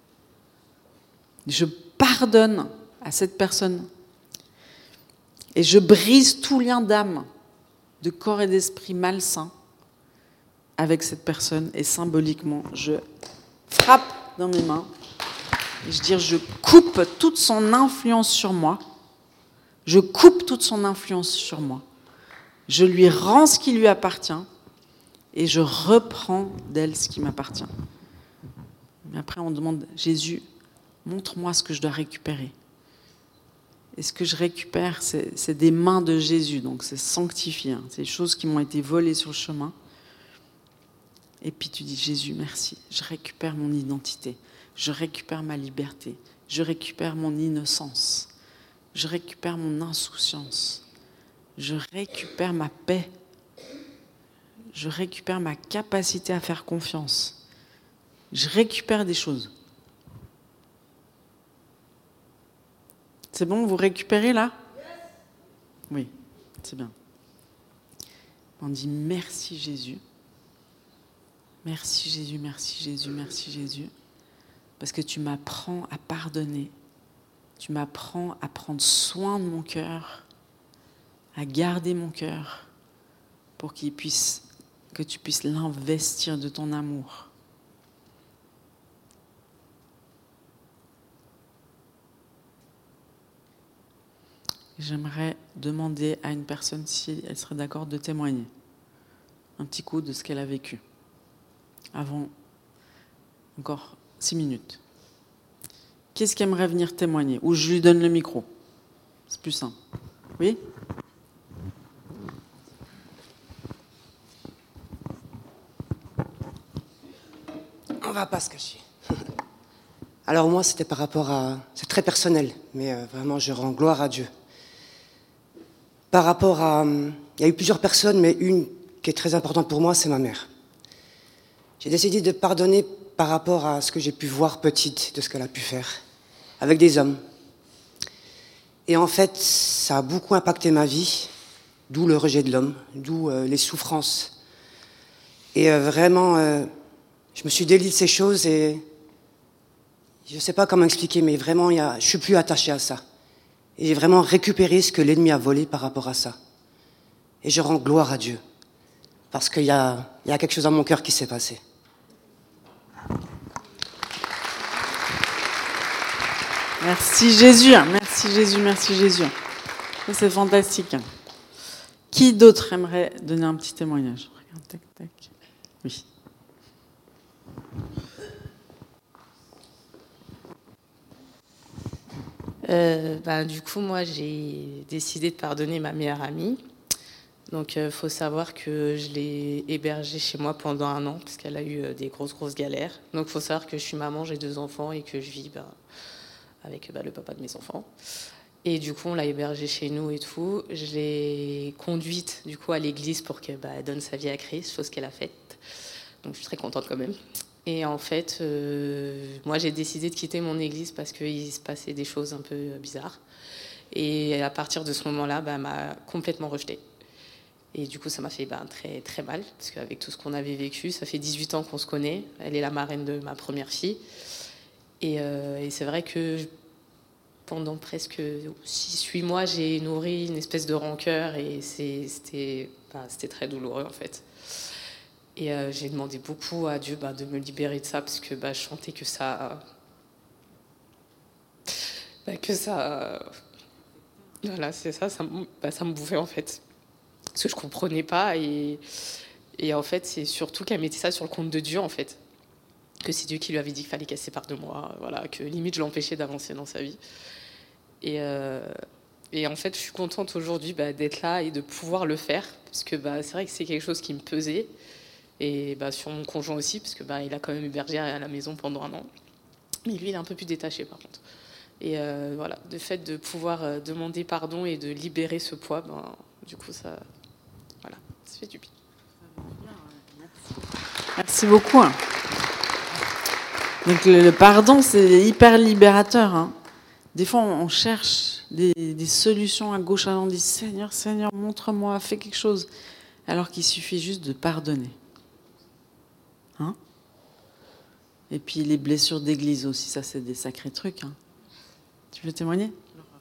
Je pardonne à cette personne. Et je brise tout lien d'âme, de corps et d'esprit malsain avec cette personne. Et symboliquement, je frappe dans mes mains. Et je dis, je coupe toute son influence sur moi. Je coupe toute son influence sur moi. Je lui rends ce qui lui appartient. Et je reprends d'elle ce qui m'appartient. Mais après, on demande, Jésus, montre-moi ce que je dois récupérer. Et ce que je récupère, c'est des mains de Jésus, donc c'est sanctifié. Hein. C'est des choses qui m'ont été volées sur le chemin. Et puis tu dis, Jésus, merci. Je récupère mon identité. Je récupère ma liberté. Je récupère mon innocence. Je récupère mon insouciance. Je récupère ma paix. Je récupère ma capacité à faire confiance. Je récupère des choses. C'est bon, vous récupérez là ? Oui, c'est bien. On dit merci Jésus. Merci Jésus, merci Jésus, merci Jésus. Parce que tu m'apprends à pardonner. Tu m'apprends à prendre soin de mon cœur, à garder mon cœur pour que tu puisses l'investir de ton amour. J'aimerais demander à une personne si elle serait d'accord de témoigner un petit coup de ce qu'elle a vécu. Avant encore 6 minutes. Qu'est-ce qu'elle aimerait venir témoigner ? Ou je lui donne le micro. C'est plus simple. Oui ? On va pas se cacher. Alors moi, c'était par rapport à... C'est très personnel, mais vraiment, je rends gloire à Dieu. Par rapport à... Il y a eu plusieurs personnes, mais une qui est très importante pour moi, c'est ma mère. J'ai décidé de pardonner par rapport à ce que j'ai pu voir petite, de ce qu'elle a pu faire, avec des hommes. Et en fait, ça a beaucoup impacté ma vie, d'où le rejet de l'homme, d'où les souffrances. Et vraiment, je me suis délié de ces choses et je ne sais pas comment expliquer, mais vraiment, je ne suis plus attaché à ça. Et j'ai vraiment récupéré ce que l'ennemi a volé par rapport à ça. Et je rends gloire à Dieu. Parce qu'il y a quelque chose dans mon cœur qui s'est passé. Merci Jésus, merci Jésus, merci Jésus. Ça, c'est fantastique. Qui d'autre aimerait donner un petit témoignage ? Regarde, tac, tac. Oui. Du coup, moi, j'ai décidé de pardonner ma meilleure amie. Donc, faut savoir que je l'ai hébergée chez moi pendant 1 an, parce qu'elle a eu des grosses galères. Donc, faut savoir que je suis maman, j'ai 2 enfants et que je vis avec le papa de mes enfants. Et du coup, on l'a hébergée chez nous et tout. Je l'ai conduite, du coup, à l'église pour qu'elle donne sa vie à Christ, chose qu'elle a faite. Donc, je suis très contente quand même. Et en fait, moi, j'ai décidé de quitter mon église parce qu'il se passait des choses un peu bizarres. Et à partir de ce moment-là, elle m'a complètement rejetée. Et du coup, ça m'a fait très, très mal, parce qu'avec tout ce qu'on avait vécu, ça fait 18 ans qu'on se connaît. Elle est la marraine de ma première fille. Et c'est vrai que pendant presque 6-8 mois, j'ai nourri une espèce de rancœur et c'était très douloureux, en fait. Et j'ai demandé beaucoup à Dieu de me libérer de ça, parce que je sentais que ça... Voilà, c'est ça, ça me bouffait, en fait. Parce que je comprenais pas. Et en fait, c'est surtout qu'elle mettait ça sur le compte de Dieu, en fait. Que c'est Dieu qui lui avait dit qu'il fallait qu'elle se sépare de moi. Voilà, que limite, je l'empêchais d'avancer dans sa vie. Et en fait, je suis contente aujourd'hui d'être là et de pouvoir le faire. Parce que c'est vrai que c'est quelque chose qui me pesait. Et sur mon conjoint aussi, parce que il a quand même hébergé à la maison pendant 1 an. Mais lui, il est un peu plus détaché, par contre. Et voilà, le fait de pouvoir demander pardon et de libérer ce poids, du coup, ça fait du bien. Merci beaucoup. Donc le pardon, c'est hyper libérateur. Hein. Des fois, on cherche des solutions à gauche, à droite. On dit Seigneur, montre-moi, fais quelque chose. Alors qu'il suffit juste de pardonner. Hein? Et puis les blessures d'église aussi, ça c'est des sacrés trucs. Hein. Tu veux témoigner ?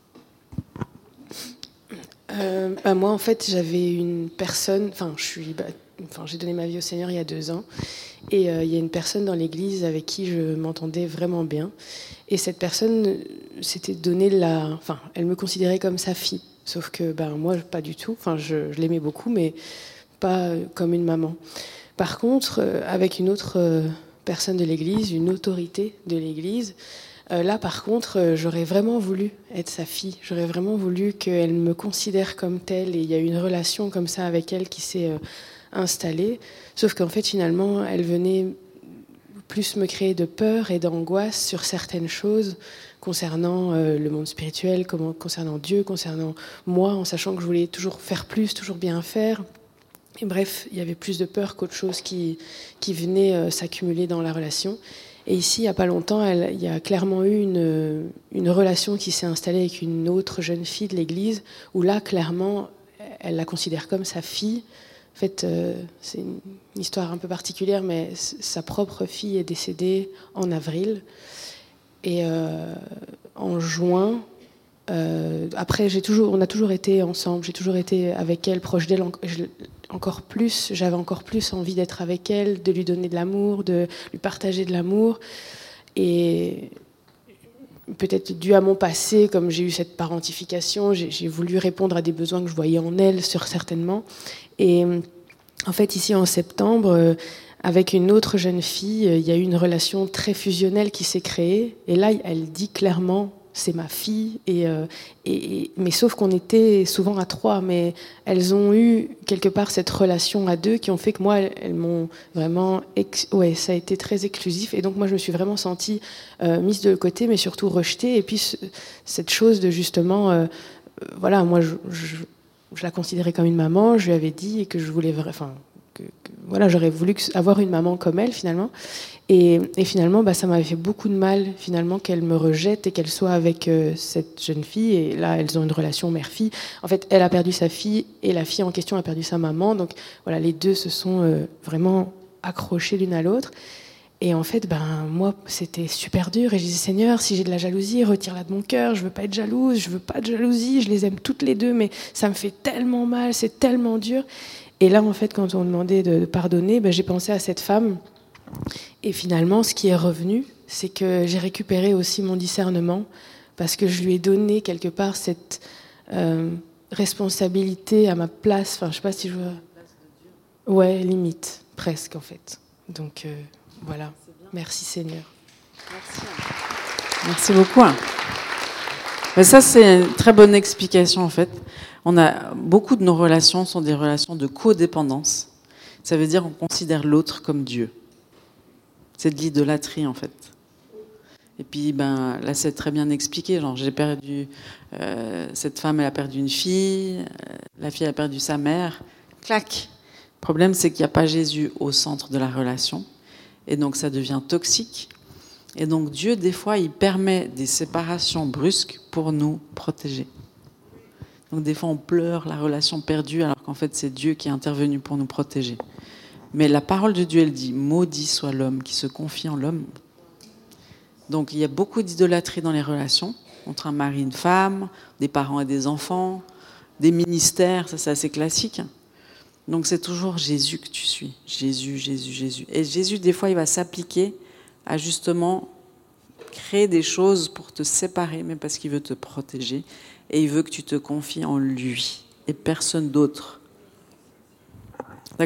Moi, en fait, j'avais une personne... j'ai donné ma vie au Seigneur il y a 2 ans. Et il y a une personne dans l'église avec qui je m'entendais vraiment bien. Et cette personne s'était donné elle me considérait comme sa fille. Sauf que moi, pas du tout. Je l'aimais beaucoup, mais pas comme une maman. Par contre, avec une autre personne de l'église, une autorité de l'église... là, par contre, j'aurais vraiment voulu être sa fille. J'aurais vraiment voulu qu'elle me considère comme telle. Et il y a eu une relation comme ça avec elle qui s'est installée. Sauf qu'en fait, finalement, elle venait plus me créer de peur et d'angoisse sur certaines choses concernant le monde spirituel, concernant Dieu, concernant moi, en sachant que je voulais toujours faire plus, toujours bien faire. Et bref, il y avait plus de peur qu'autre chose qui venait s'accumuler dans la relation. Et ici, il n'y a pas longtemps, il y a clairement eu une relation qui s'est installée avec une autre jeune fille de l'église, où là, clairement, elle la considère comme sa fille. En fait, c'est une histoire un peu particulière, mais sa propre fille est décédée en avril. Et en juin, après, on a toujours été ensemble, j'ai toujours été avec elle, proche d'elle encore plus. J'avais encore plus envie d'être avec elle, de lui donner de l'amour, de lui partager de l'amour. Et peut-être dû à mon passé, comme j'ai eu cette parentification, j'ai voulu répondre à des besoins que je voyais en elle, certainement. Et en fait, ici en septembre, avec une autre jeune fille, il y a eu une relation très fusionnelle qui s'est créée. Et là, elle dit clairement, c'est ma fille. Mais sauf qu'on était souvent à 3, mais elles ont eu quelque part cette relation à 2 qui ont fait que moi, elles m'ont vraiment... ça a été très exclusif. Et donc moi, je me suis vraiment sentie mise de côté, mais surtout rejetée. Et puis cette chose de justement... moi, je la considérais comme une maman. Je lui avais dit que je voulais... j'aurais voulu avoir une maman comme elle, finalement. Et finalement, ça m'avait fait beaucoup de mal, finalement, qu'elle me rejette et qu'elle soit avec cette jeune fille. Et là, elles ont une relation mère-fille. En fait, elle a perdu sa fille et la fille en question a perdu sa maman. Donc, voilà, les deux se sont vraiment accrochés l'une à l'autre. Et en fait, moi, c'était super dur. Et je disais, Seigneur, si j'ai de la jalousie, retire-la de mon cœur. Je veux pas être jalouse, je veux pas de jalousie. Je les aime toutes les deux, mais ça me fait tellement mal, c'est tellement dur. Et là, en fait, quand on demandait de pardonner, j'ai pensé à cette femme. Et finalement, ce qui est revenu, c'est que j'ai récupéré aussi mon discernement, parce que je lui ai donné quelque part cette responsabilité à ma place. Je sais pas si je veux... Ouais, limite, presque, en fait. Donc, voilà. Merci, Seigneur. Merci beaucoup. Mais ça, c'est une très bonne explication, en fait. Beaucoup de nos relations sont des relations de codépendance. Ça veut dire qu'on considère l'autre comme Dieu. C'est de l'idolâtrie, en fait. Et puis, là, c'est très bien expliqué. J'ai perdu... cette femme, elle a perdu une fille. La fille a perdu sa mère. Clac. Le problème, c'est qu'il n'y a pas Jésus au centre de la relation. Et donc, ça devient toxique. Et donc, Dieu, des fois, il permet des séparations brusques pour nous protéger. Donc des fois, on pleure la relation perdue, alors qu'en fait, c'est Dieu qui est intervenu pour nous protéger. Mais la parole de Dieu, elle dit, maudit soit l'homme qui se confie en l'homme. Donc il y a beaucoup d'idolâtrie dans les relations, entre un mari et une femme, des parents et des enfants, des ministères, ça c'est assez classique. Donc c'est toujours Jésus que tu suis. Jésus, Jésus, Jésus. Et Jésus, des fois, il va s'appliquer à justement créer des choses pour te séparer, mais parce qu'il veut te protéger. Et il veut que tu te confies en lui et personne d'autre. D'accord ?